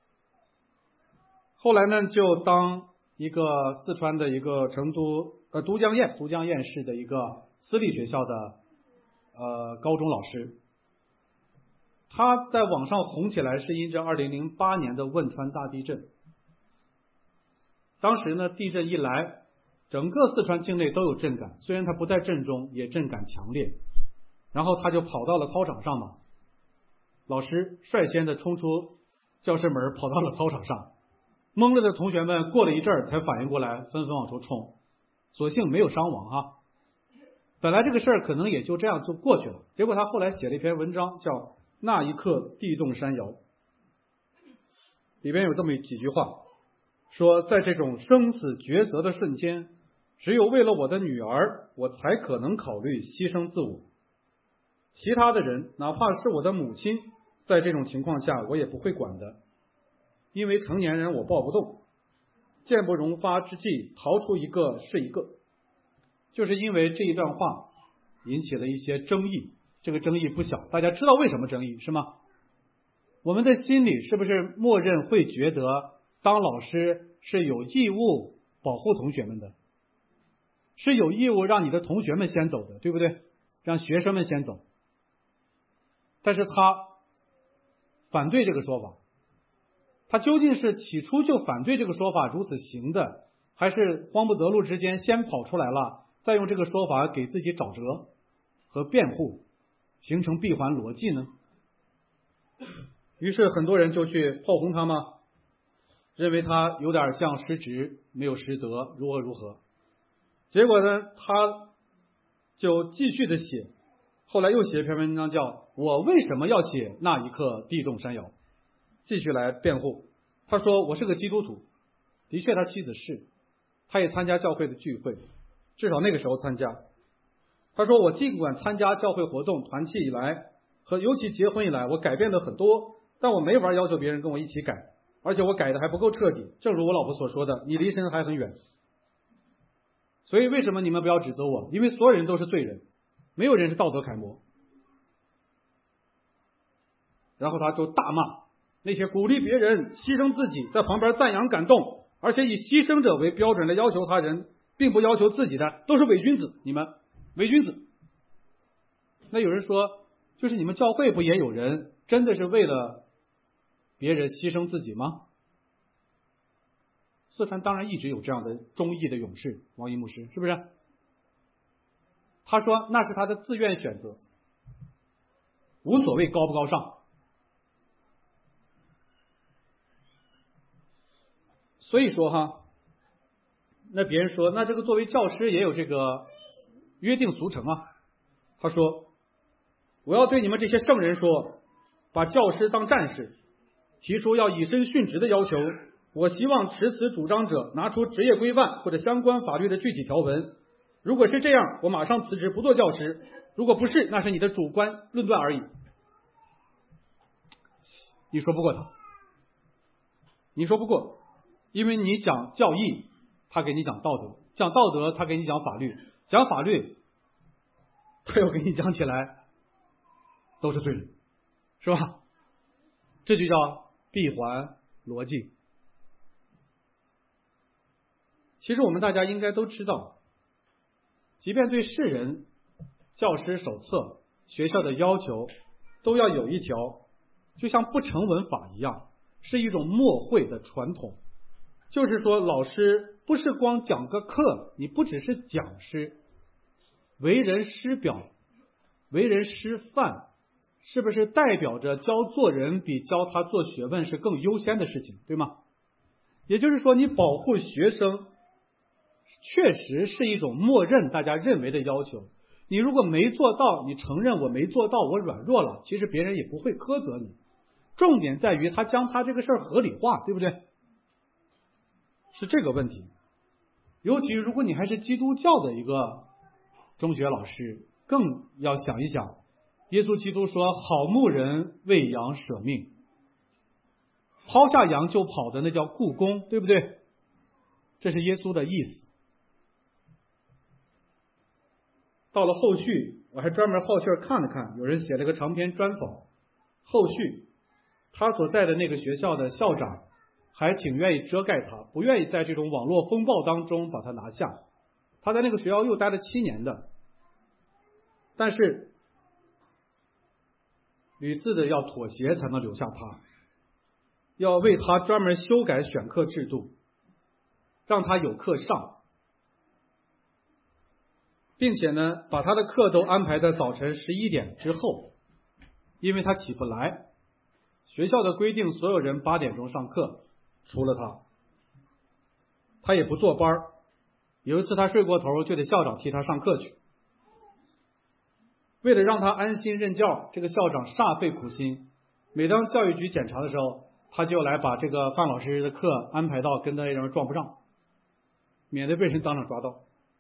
后来呢，就当一个四川的一个成都呃都江堰都江堰市的一个私立学校的呃高中老师。他在网上红起来是因着二零零八年的汶川大地震。当时呢，地震一来，整个四川境内都有震感，虽然他不在震中，也震感强烈。然后他就跑到了操场上嘛，老师率先的冲出教室门，跑到了操场上。懵了的同学们过了一阵儿才反应过来，纷纷往出冲，所幸没有伤亡哈。本来这个事儿可能也就这样就过去了，结果他后来写了一篇文章，叫《那一刻地动山摇》，里边有这么几句话，说在这种生死抉择的瞬间， 只有为了我的女儿，我才可能考虑牺牲自我。其他的人，哪怕是我的母亲，在这种情况下我也不会管的，因为成年人我抱不动，箭不容发之际，逃出一个是一个。就是因为这一段话引起了一些争议，这个争议不小，大家知道为什么争议是吗？我们的心里是不是默认会觉得当老师是有义务保护同学们的，是有义务让你的同学们先走的，对不对？让学生们先走。但是他反对这个说法，他究竟是起初就反对这个说法如此行的，还是慌不择路之间先跑出来了，再用这个说法给自己找辙和辩护，形成闭环逻辑呢？于是很多人就去炮轰他嘛，认为他有点像失职，没有失德，如何如何。结果呢，他就继续的写，后来又写一篇文章叫《我为什么要写那一刻地动山摇》，继续来辩护。他说我是个基督徒，的确他妻子是，他也参加教会的聚会，至少那个时候参加。他说我尽管参加教会活动团契以来，和尤其结婚以来，我改变了很多，但我没法要求别人跟我一起改，而且我改的还不够彻底。正如我老婆所说的，你离神还很远。所以为什么你们不要指责我？因为所有人都是罪人，没有人是道德楷模。然后他就大骂那些鼓励别人牺牲自己，在旁边赞扬感动，而且以牺牲者为标准来要求他人，并不要求自己的，都是伪君子，你们伪君子。那有人说，就是你们教会不也有人真的是为了别人牺牲自己吗？四川当然一直有这样的忠义的勇士，王一牧师是不是？他说那是他的自愿选择，无所谓高不高尚。所以说哈，那别人说那这个作为教师也有这个约定俗成啊。他说我要对你们这些圣人说，把教师当战士，提出要以身殉职的要求。我希望持此主张者拿出职业规范或者相关法律的具体条文，如果是这样，我马上辞职不做教师，如果不是，那是你的主观论断而已。你说不过他，你说不过，因为你讲教义，他给你讲道德，讲道德他给你讲法律，讲法律他又给你讲起来都是罪人，是吧？这就叫闭环逻辑。其实我们大家应该都知道，即便对世人，教师手册、学校的要求都要有一条，就像不成文法一样，是一种默会的传统。就是说老师不是光讲个课，你不只是讲师，为人师表，为人师范，是不是代表着教做人比教他做学问是更优先的事情，对吗？也就是说你保护学生确实是一种默认大家认为的要求，你如果没做到，你承认我没做到，我软弱了，其实别人也不会苛责你。重点在于他将他这个事儿合理化，对不对？是这个问题。尤其如果你还是基督教的一个中学老师，更要想一想，耶稣基督说好牧人为羊舍命，抛下羊就跑的那叫雇工，对不对？这是耶稣的意思。到了后续，我还专门好气儿看了看，有人写了个长篇专访，后续他所在的那个学校的校长还挺愿意遮盖他，不愿意在这种网络风暴当中把他拿下。他在那个学校又待了七年的，但是屡次的要妥协才能留下他，要为他专门修改选课制度，让他有课上，并且呢，把他的课都安排在早晨十一点之后，因为他起不来。学校的规定，所有人八点钟上课，除了他，他也不坐班。有一次他睡过头，就得校长替他上课去。为了让他安心任教，这个校长煞费苦心。每当教育局检查的时候，他就来把这个范老师的课安排到跟他人撞不上，免得被人当场抓到。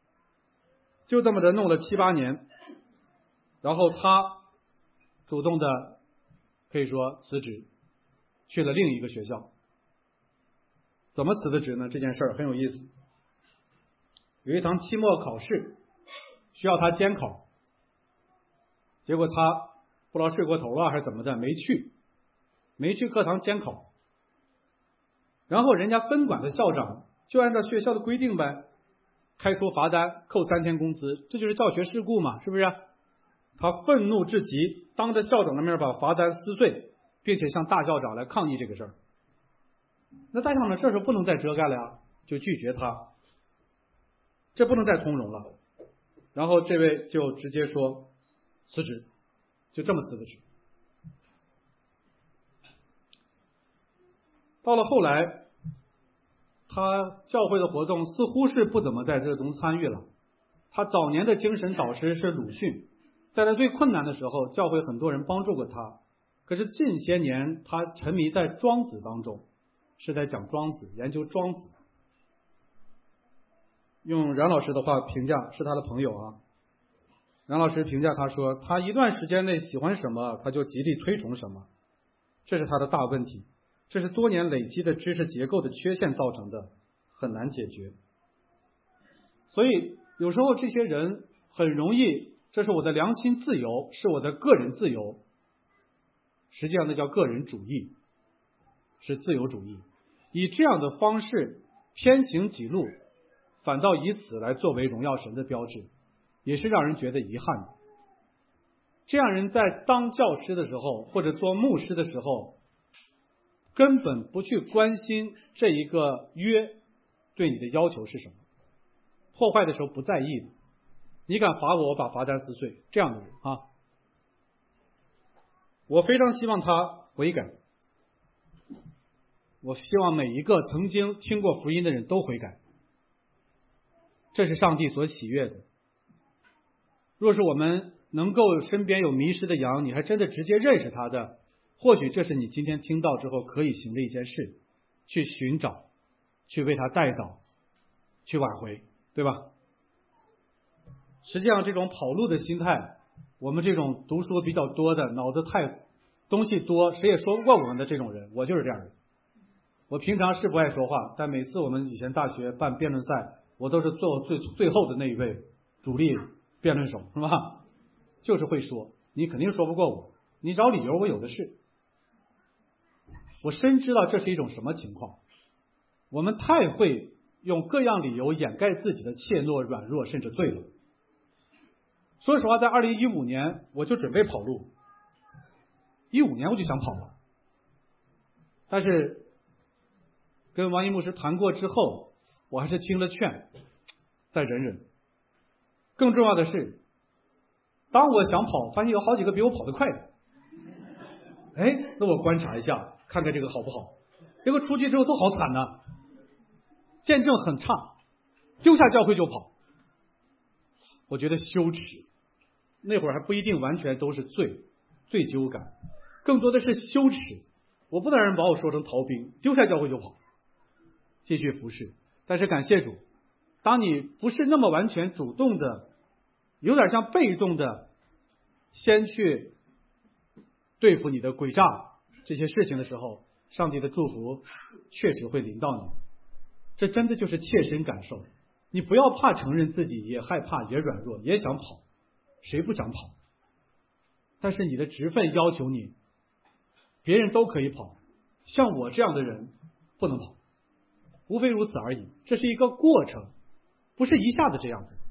就这么着弄了七八年，然后他主动的可以说辞职，去了另一个学校。怎么辞的职呢？这件事儿很有意思。有一堂期末考试需要他监考，结果他不知道睡过头了还是怎么的，没去，没去课堂监考。然后人家分管的校长就按照学校的规定呗，开出罚单，扣三天工资，这就是教学事故嘛，是不是？他愤怒至极，当着校长的面把罚单撕碎，并且向大校长来抗议这个事儿。那大校长这时候不能再遮盖了呀，就拒绝他，这不能再通融了。然后这位就直接说辞职，就这么辞的职。到了后来，他教会的活动似乎是不怎么在这中参与了。他早年的精神导师是鲁迅，在他最困难的时候，教会很多人帮助过他。可是近些年他沉迷在庄子当中，是在讲庄子，研究庄子。用冉老师的话评价，是他的朋友啊。冉老师评价他说，他一段时间内喜欢什么，他就极力推崇什么，这是他的大问题。这是多年累积的知识结构的缺陷造成的，很难解决。所以有时候这些人很容易，这是我的良心自由，是我的个人自由，实际上那叫个人主义，是自由主义。以这样的方式偏行己路，反倒以此来作为荣耀神的标志，也是让人觉得遗憾的。这样人在当教师的时候，或者做牧师的时候，根本不去关心这一个约对你的要求是什么，破坏的时候不在意的。你敢罚我，我把罚单撕碎，这样的人啊，我非常希望他悔改。我希望每一个曾经听过福音的人都悔改，这是上帝所喜悦的。若是我们能够身边有迷失的羊，你还真的直接认识他的，或许这是你今天听到之后可以行的一件事，去寻找，去为他带导，去挽回，对吧？实际上这种跑路的心态，我们这种读书比较多的，脑子太东西多，谁也说不过我们的这种人，我就是这样的人。我平常是不爱说话，但每次我们以前大学办辩论赛，我都是做最最后的那一位主力辩论手，是吧？就是会说，你肯定说不过我，你找理由我有的是。我深知道这是一种什么情况，我们太会用各样理由掩盖自己的怯懦、软弱，甚至罪了。说实话，在二零一五年我就准备跑路，一五年我就想跑了，但是跟王一牧师谈过之后，我还是听了劝，再忍忍。更重要的是，当我想跑，发现有好几个比我跑得快的，哎，那我观察一下，看看这个好不好。结果出去之后都好惨呐、啊，见证很差，丢下教会就跑。我觉得羞耻，那会儿还不一定完全都是罪罪疚感，更多的是羞耻。我不能让人把我说成逃兵，丢下教会就跑，继续服侍。但是感谢主，当你不是那么完全主动的，有点像被动的先去对付你的诡诈这些事情的时候，上帝的祝福确实会临到你。这真的就是切身感受。你不要怕承认自己也害怕，也软弱，也想跑，谁不想跑？但是你的职分要求你，别人都可以跑，像我这样的人不能跑，无非如此而已。这是一个过程，不是一下子这样子。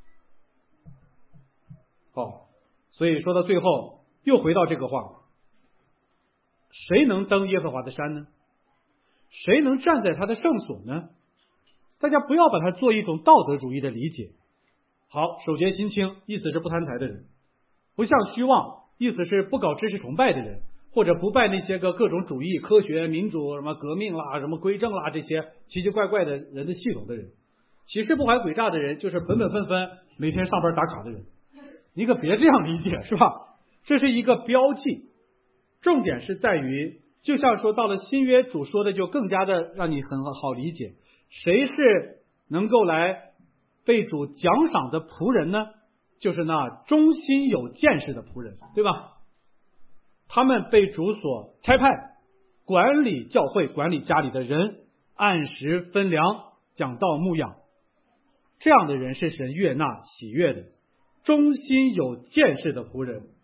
好，所以说到最后又回到这个话，谁能登耶和华的山呢？谁能站在他的圣所呢？大家不要把它做一种道德主义的理解。好，守节心清，意思是不贪财的人；不向虚妄，意思是不搞知识崇拜的人，或者不拜那些个各种主义、科学、民主、什么革命啦、什么归正啦这些奇奇怪怪的人的系统的人。起誓不怀诡诈的人，就是本本分分每天上班打卡的人。你可别这样理解，是吧？这是一个标记。重点是在于，就像说到了新约，主说的就更加的让你很好理解。谁是能够来被主奖赏的仆人呢，就是那忠心有见识的仆人，对吧？他们被主所差派，管理教会，管理家里的人，按时分粮，讲道牧养。这样的人是神悦纳喜悦的，忠心有见识的仆人。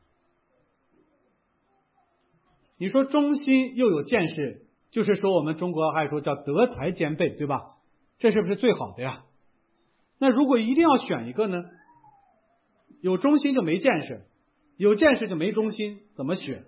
你说忠心又有见识，就是说我们中国还说叫德才兼备，对吧？这是不是最好的呀？那如果一定要选一个呢？有忠心就没见识，有见识就没忠心，怎么选？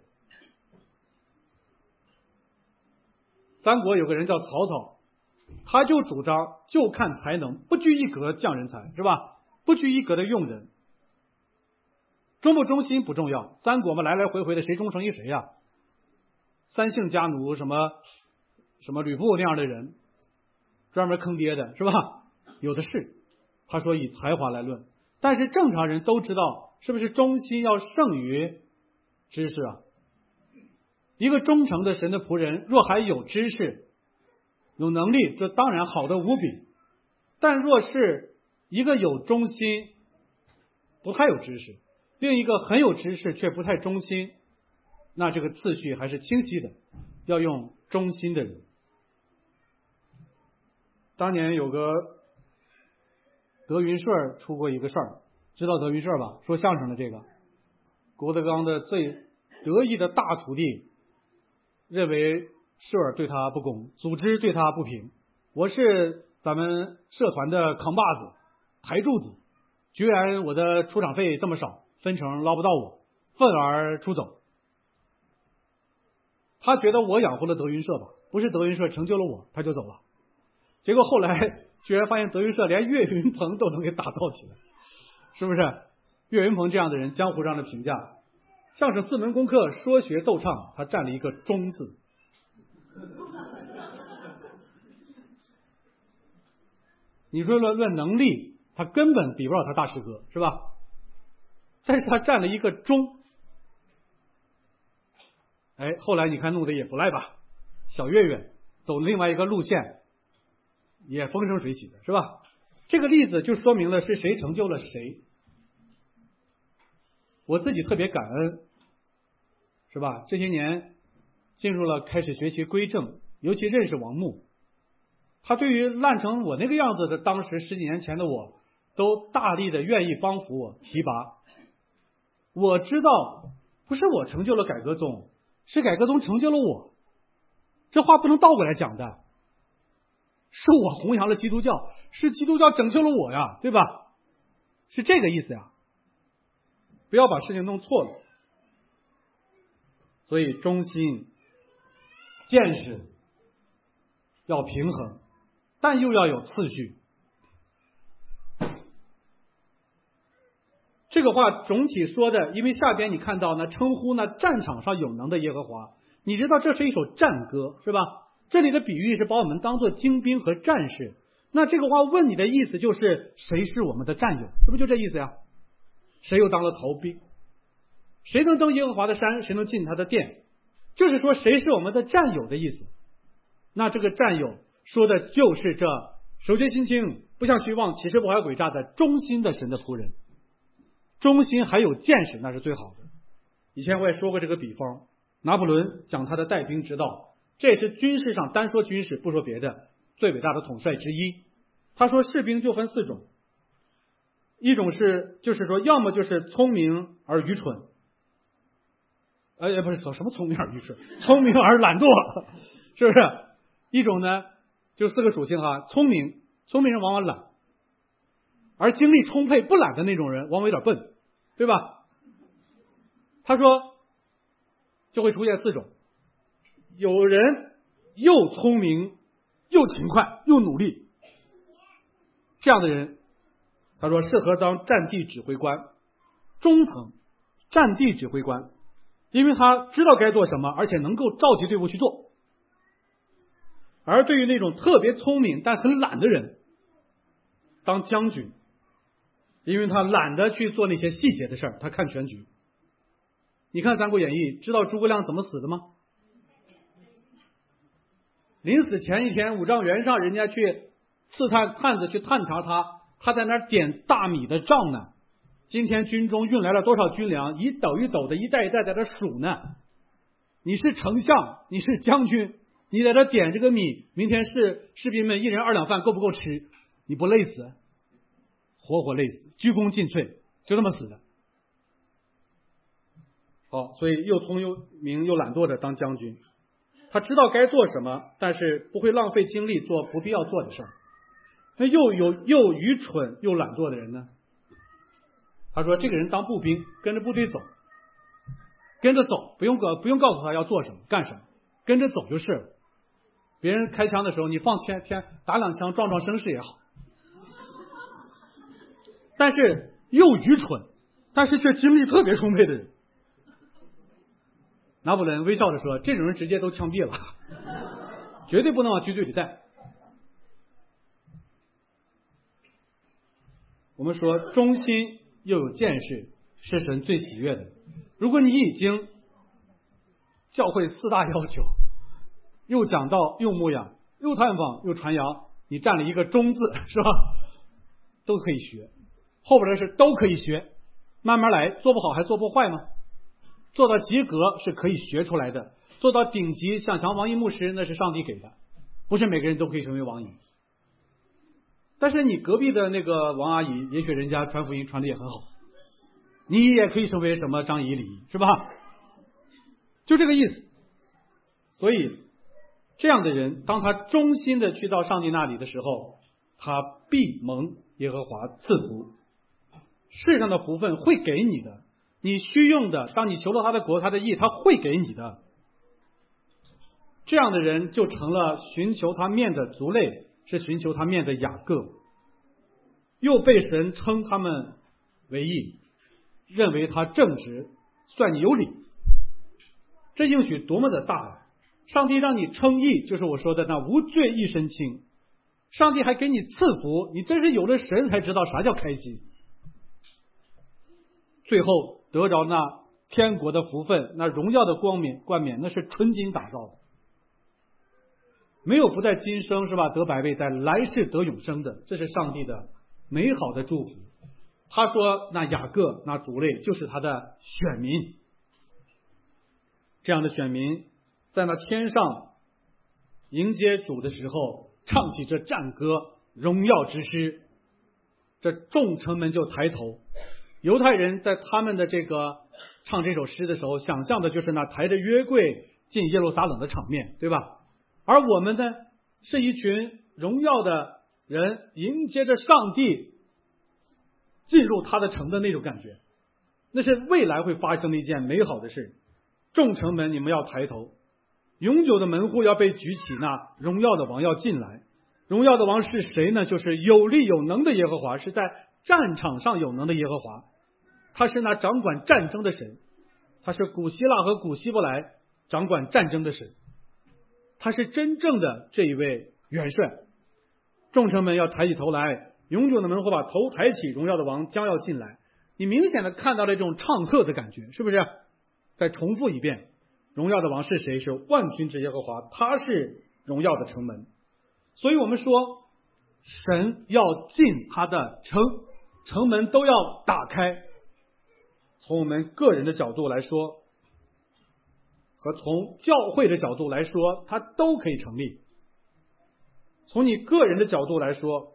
三国有个人叫曹操，他就主张就看才能，不拘一格降人才，是吧？不拘一格的用人，忠不忠心不重要。三国嘛，来来回回的谁忠诚于谁呀？三姓家奴什么什么吕布那样的人，专门坑爹的是吧？有的是。他说以才华来论，但是正常人都知道，是不是忠心要胜于知识啊？一个忠诚的神的仆人，若还有知识、有能力，这当然好的无比。但若是一个有忠心，不太有知识，另一个很有知识却不太忠心，那这个次序还是清晰的，要用忠心的人。当年有个德云社出过一个事儿，知道德云社吧？说相声的这个郭德纲的最得意的大徒弟，认为社对他不公，组织对他不平。我是咱们社团的扛把子、台柱子，居然我的出场费这么少，分成捞不到我，愤而出走。他觉得我养活了德云社吧，不是德云社成就了我，他就走了。结果后来居然发现德云社连岳云鹏都能给打造起来，是不是？岳云鹏这样的人，江湖上的评价，相声四门功课，说学逗唱，他占了一个忠字。你说论论能力，他根本比不了他大师哥，是吧？但是他占了一个忠。哎，后来你看弄得也不赖吧？小岳岳走另外一个路线，也风生水起的，是吧？这个例子就说明了是谁成就了谁。我自己特别感恩，是吧？这些年进入了开始学习归正，尤其认识王牧，他对于烂成我那个样子的当时十几年前的我，都大力的愿意帮扶我提拔。我知道不是我成就了改革宗，是改革宗成就了我，这话不能倒过来讲的。是我弘扬了基督教，是基督教拯救了我呀，对吧？是这个意思呀，不要把事情弄错了。所以忠心、见识要平衡，但又要有次序。这个话总体说的，因为下边你看到呢，称呼呢战场上有能的耶和华，你知道这是一首战歌，是吧？这里的比喻是把我们当作精兵和战士。那这个话问你的意思就是谁是我们的战友，是不是就这意思呀？谁又当了逃兵？谁能登耶和华的山，谁能进他的殿，就是说谁是我们的战友的意思。那这个战友说的就是这守节心清，不向虚妄，起誓不怀诡诈的忠心的神的仆人。忠心还有见识，那是最好的。以前我也说过这个比方，拿破仑讲他的带兵之道，这也是军事上单说军事不说别的最伟大的统帅之一。他说士兵就分四种，一种是就是说要么就是聪明而愚蠢，呃不是说什么聪明而愚蠢，聪明而懒惰，是不是？一种呢就四个属性哈，聪明，聪明人往往懒，而精力充沛不懒的那种人往往有点笨，对吧？他说就会出现四种，有人又聪明又勤快又努力，这样的人他说适合当战地指挥官，中层战地指挥官，因为他知道该做什么，而且能够召集队伍去做。而对于那种特别聪明但很懒的人，当将军，因为他懒得去做那些细节的事儿，他看全局。你看《三国演义》，知道诸葛亮怎么死的吗？临死前一天，五丈原上人家去刺探探子去探查他他在那儿点大米的账呢。今天军中运来了多少军粮，一斗一斗的，一袋一袋在这数呢。你是丞相，你是将军，你在这点这个米，明天是士兵们一人二两饭够不够吃？你不累死？活活累死，鞠躬尽瘁，就这么死的。好，所以又聪又明又懒惰的当将军，他知道该做什么，但是不会浪费精力做不必要做的事儿。那又有又愚蠢又懒惰的人呢？他说这个人当步兵，跟着部队走，跟着走，不用告不用告诉他要做什么干什么，跟着走就是了。别人开枪的时候，你放天天打两枪壮壮声势也好。但是又愚蠢，但是却精力特别充沛的人，拿破仑微笑着说：“这种人直接都枪毙了，绝对不能往军队里带。”我们说，忠心又有见识是神最喜悦的。如果你已经教会四大要求，又讲道，又牧养，又探访，又传扬，你占了一个忠字，是吧？都可以学。后边的是都可以学，慢慢来，做不好还做不坏吗？做到及格是可以学出来的，做到顶级像像王一牧师那是上帝给的，不是每个人都可以成为王姨。但是你隔壁的那个王阿姨，也许人家传福音传的也很好，你也可以成为什么张姨李，是吧？就这个意思。所以这样的人，当他忠心的去到上帝那里的时候，他必蒙耶和华赐福。世上的福分会给你的，你需用的，当你求了他的国他的义，他会给你的。这样的人就成了寻求他面的族类，是寻求他面的雅各，又被神称他们为义，认为他正直，算你有理。这应许多么的大啊！上帝让你称义，就是我说的那无罪一身轻。上帝还给你赐福，你真是有了神才知道啥叫开机。最后得着那天国的福分，那荣耀的光冕冠冕，那是纯金打造的，没有不在今生是吧得百倍，在来世得永生的，这是上帝的美好的祝福。他说那雅各那族类就是他的选民，这样的选民在那天上迎接主的时候，唱起这战歌荣耀之诗，这众城门就抬头。犹太人在他们的这个唱这首诗的时候，想象的就是那抬着约柜进耶路撒冷的场面，对吧？而我们呢，是一群荣耀的人，迎接着上帝进入他的城的那种感觉，那是未来会发生的一件美好的事。众城门你们要抬头，永久的门户要被举起，那荣耀的王要进来。荣耀的王是谁呢？就是有力有能的耶和华，是在战场上有能的耶和华，他是那掌管战争的神，他是古希腊和古希伯来掌管战争的神，他是真正的这一位元帅。众城门要抬起头来，永久的门户把头抬起，荣耀的王将要进来。你明显的看到了这种唱和的感觉，是不是？再重复一遍，荣耀的王是谁？是万军之耶和华，他是荣耀的城门。所以我们说神要进他的城，城门都要打开。从我们个人的角度来说，和从教会的角度来说，它都可以成立。从你个人的角度来说，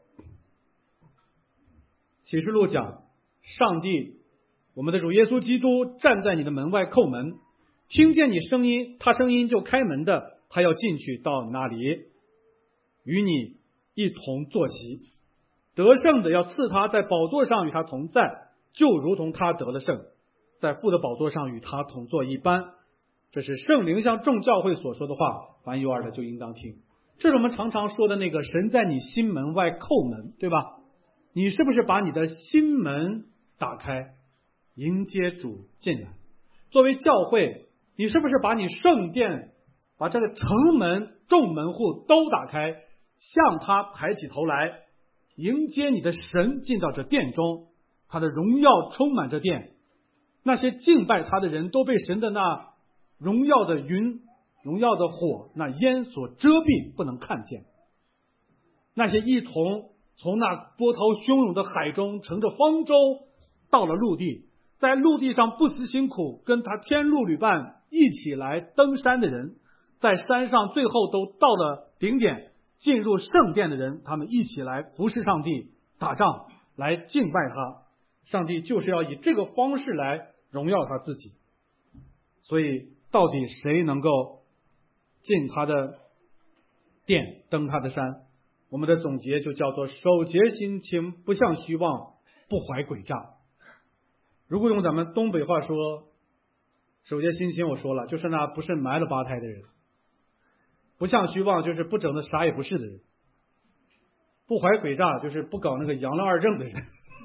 启示录讲上帝我们的主耶稣基督站在你的门外叩门，听见你声音，他声音就开门的，他要进去到那里与你一同坐席，得胜的要赐他在宝座上与他同在，就如同他得了胜，在父的宝座上与他同坐一般。这是圣灵向众教会所说的话，凡有耳的就应当听。这是我们常常说的那个神在你心门外叩门，对吧？你是不是把你的心门打开，迎接主进来？作为教会，你是不是把你圣殿，把这个城门众门户都打开，向他抬起头来，迎接你的神进到这殿中，他的荣耀充满着殿，那些敬拜他的人都被神的那荣耀的云、荣耀的火、那烟所遮蔽，不能看见。那些一同从那波涛汹涌的海中乘着方舟到了陆地，在陆地上不辞辛苦，跟他天路旅伴一起来登山的人，在山上最后都到了顶点，进入圣殿的人，他们一起来服侍上帝，打仗，来敬拜他。上帝就是要以这个方式来荣耀他自己。所以到底谁能够进他的殿，登他的山？我们的总结就叫做守节心清，不向虚妄，不怀诡诈。如果用咱们东北话说，守节心清，我说了，就是那不是埋了八胎的人；不向虚妄，就是不整的啥也不是的人；不怀诡诈，就是不搞那个阳了二正的人。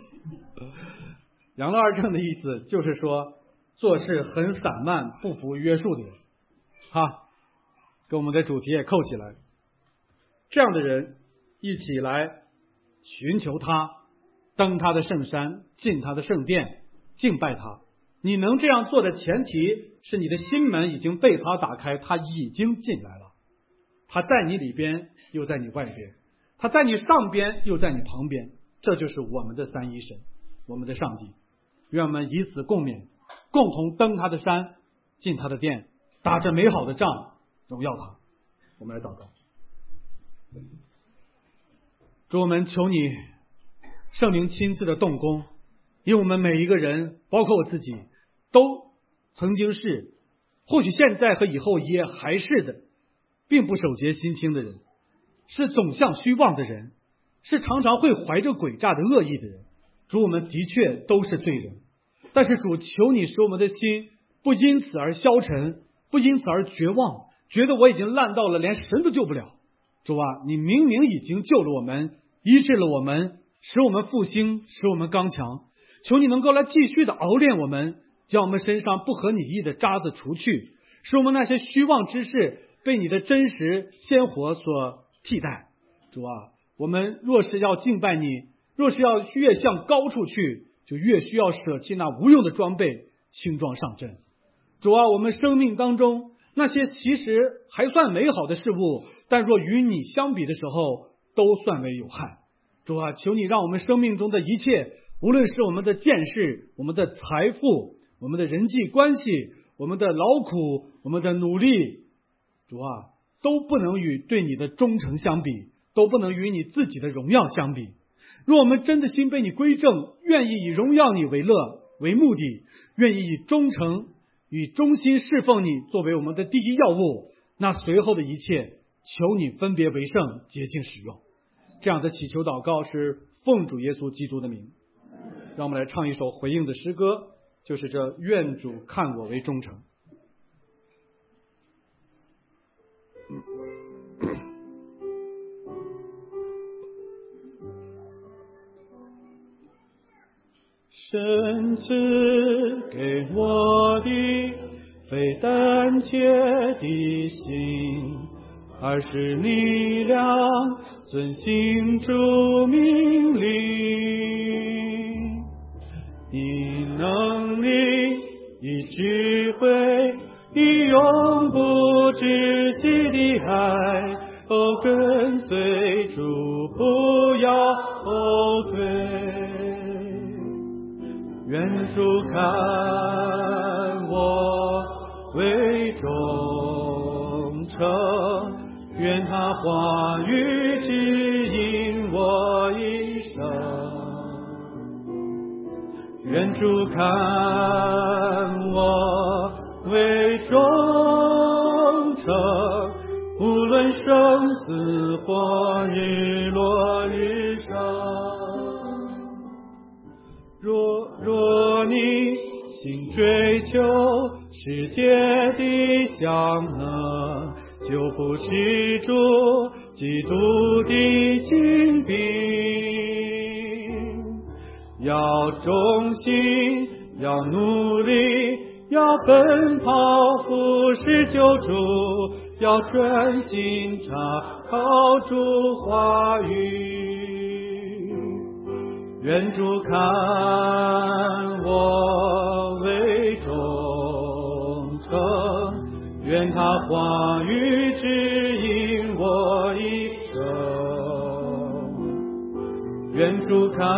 阳了二正的意思就是说做事很散漫，不服约束的人。哈，跟我们的主题也扣起来。这样的人一起来寻求他，登他的圣山，进他的圣殿，敬拜他。你能这样做的前提是你的心门已经被他打开，他已经进来了。他在你里边，又在你外边，他在你上边，又在你旁边。这就是我们的三一神，我们的上帝。愿我们以此共勉，共同登他的山，进他的殿，打着美好的仗，荣耀他。我们来祷告。主，我们求你圣灵亲自的动工，因为我们每一个人，包括我自己，都曾经是，或许现在和以后也还是的，并不守节心清的人，是总向虚妄的人，是常常会怀着诡诈的恶意的人。主，我们的确都是罪人，但是主，求你使我们的心不因此而消沉，不因此而绝望，觉得我已经烂到了连神都救不了。主啊，你明明已经救了我们，医治了我们，使我们复兴，使我们刚强。求你能够来继续的熬炼我们，将我们身上不合你意的渣子除去，使我们那些虚妄之事被你的真实鲜活所替代。主啊，我们若是要敬拜你，若是要越向高处去，就越需要舍弃那无用的装备，轻装上阵。主啊，我们生命当中那些其实还算美好的事物，但若与你相比的时候，都算为有害。主啊，求你让我们生命中的一切，无论是我们的见识，我们的财富，我们的人际关系，我们的劳苦，我们的努力，主啊，都不能与对你的忠诚相比，都不能与你自己的荣耀相比。若我们真的心被你归正，愿意以荣耀你为乐为目的，愿意以忠诚与忠心侍奉你作为我们的第一要务，那随后的一切求你分别为圣，洁净使用。这样的祈求祷告是奉主耶稣基督的名。让我们来唱一首回应的诗歌，就是这愿主看我为忠诚。 神赐给我的非胆怯的心，而是力量遵行主命令，以能力，以智慧，以永不止息的爱，哦，跟随主，不要后退。愿主看我为忠诚，愿他话语指引我一生。愿主看我为忠诚，无论生死或日落日升。若若你心追求世界的享乐，就不是主基督的精兵。要忠心，要努力，要奔跑服侍救主，要专心查考主话语。愿主看我为忠诚，愿他话语指引我一生。 愿主看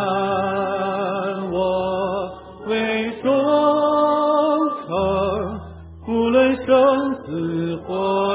我为忠诚，无论生死或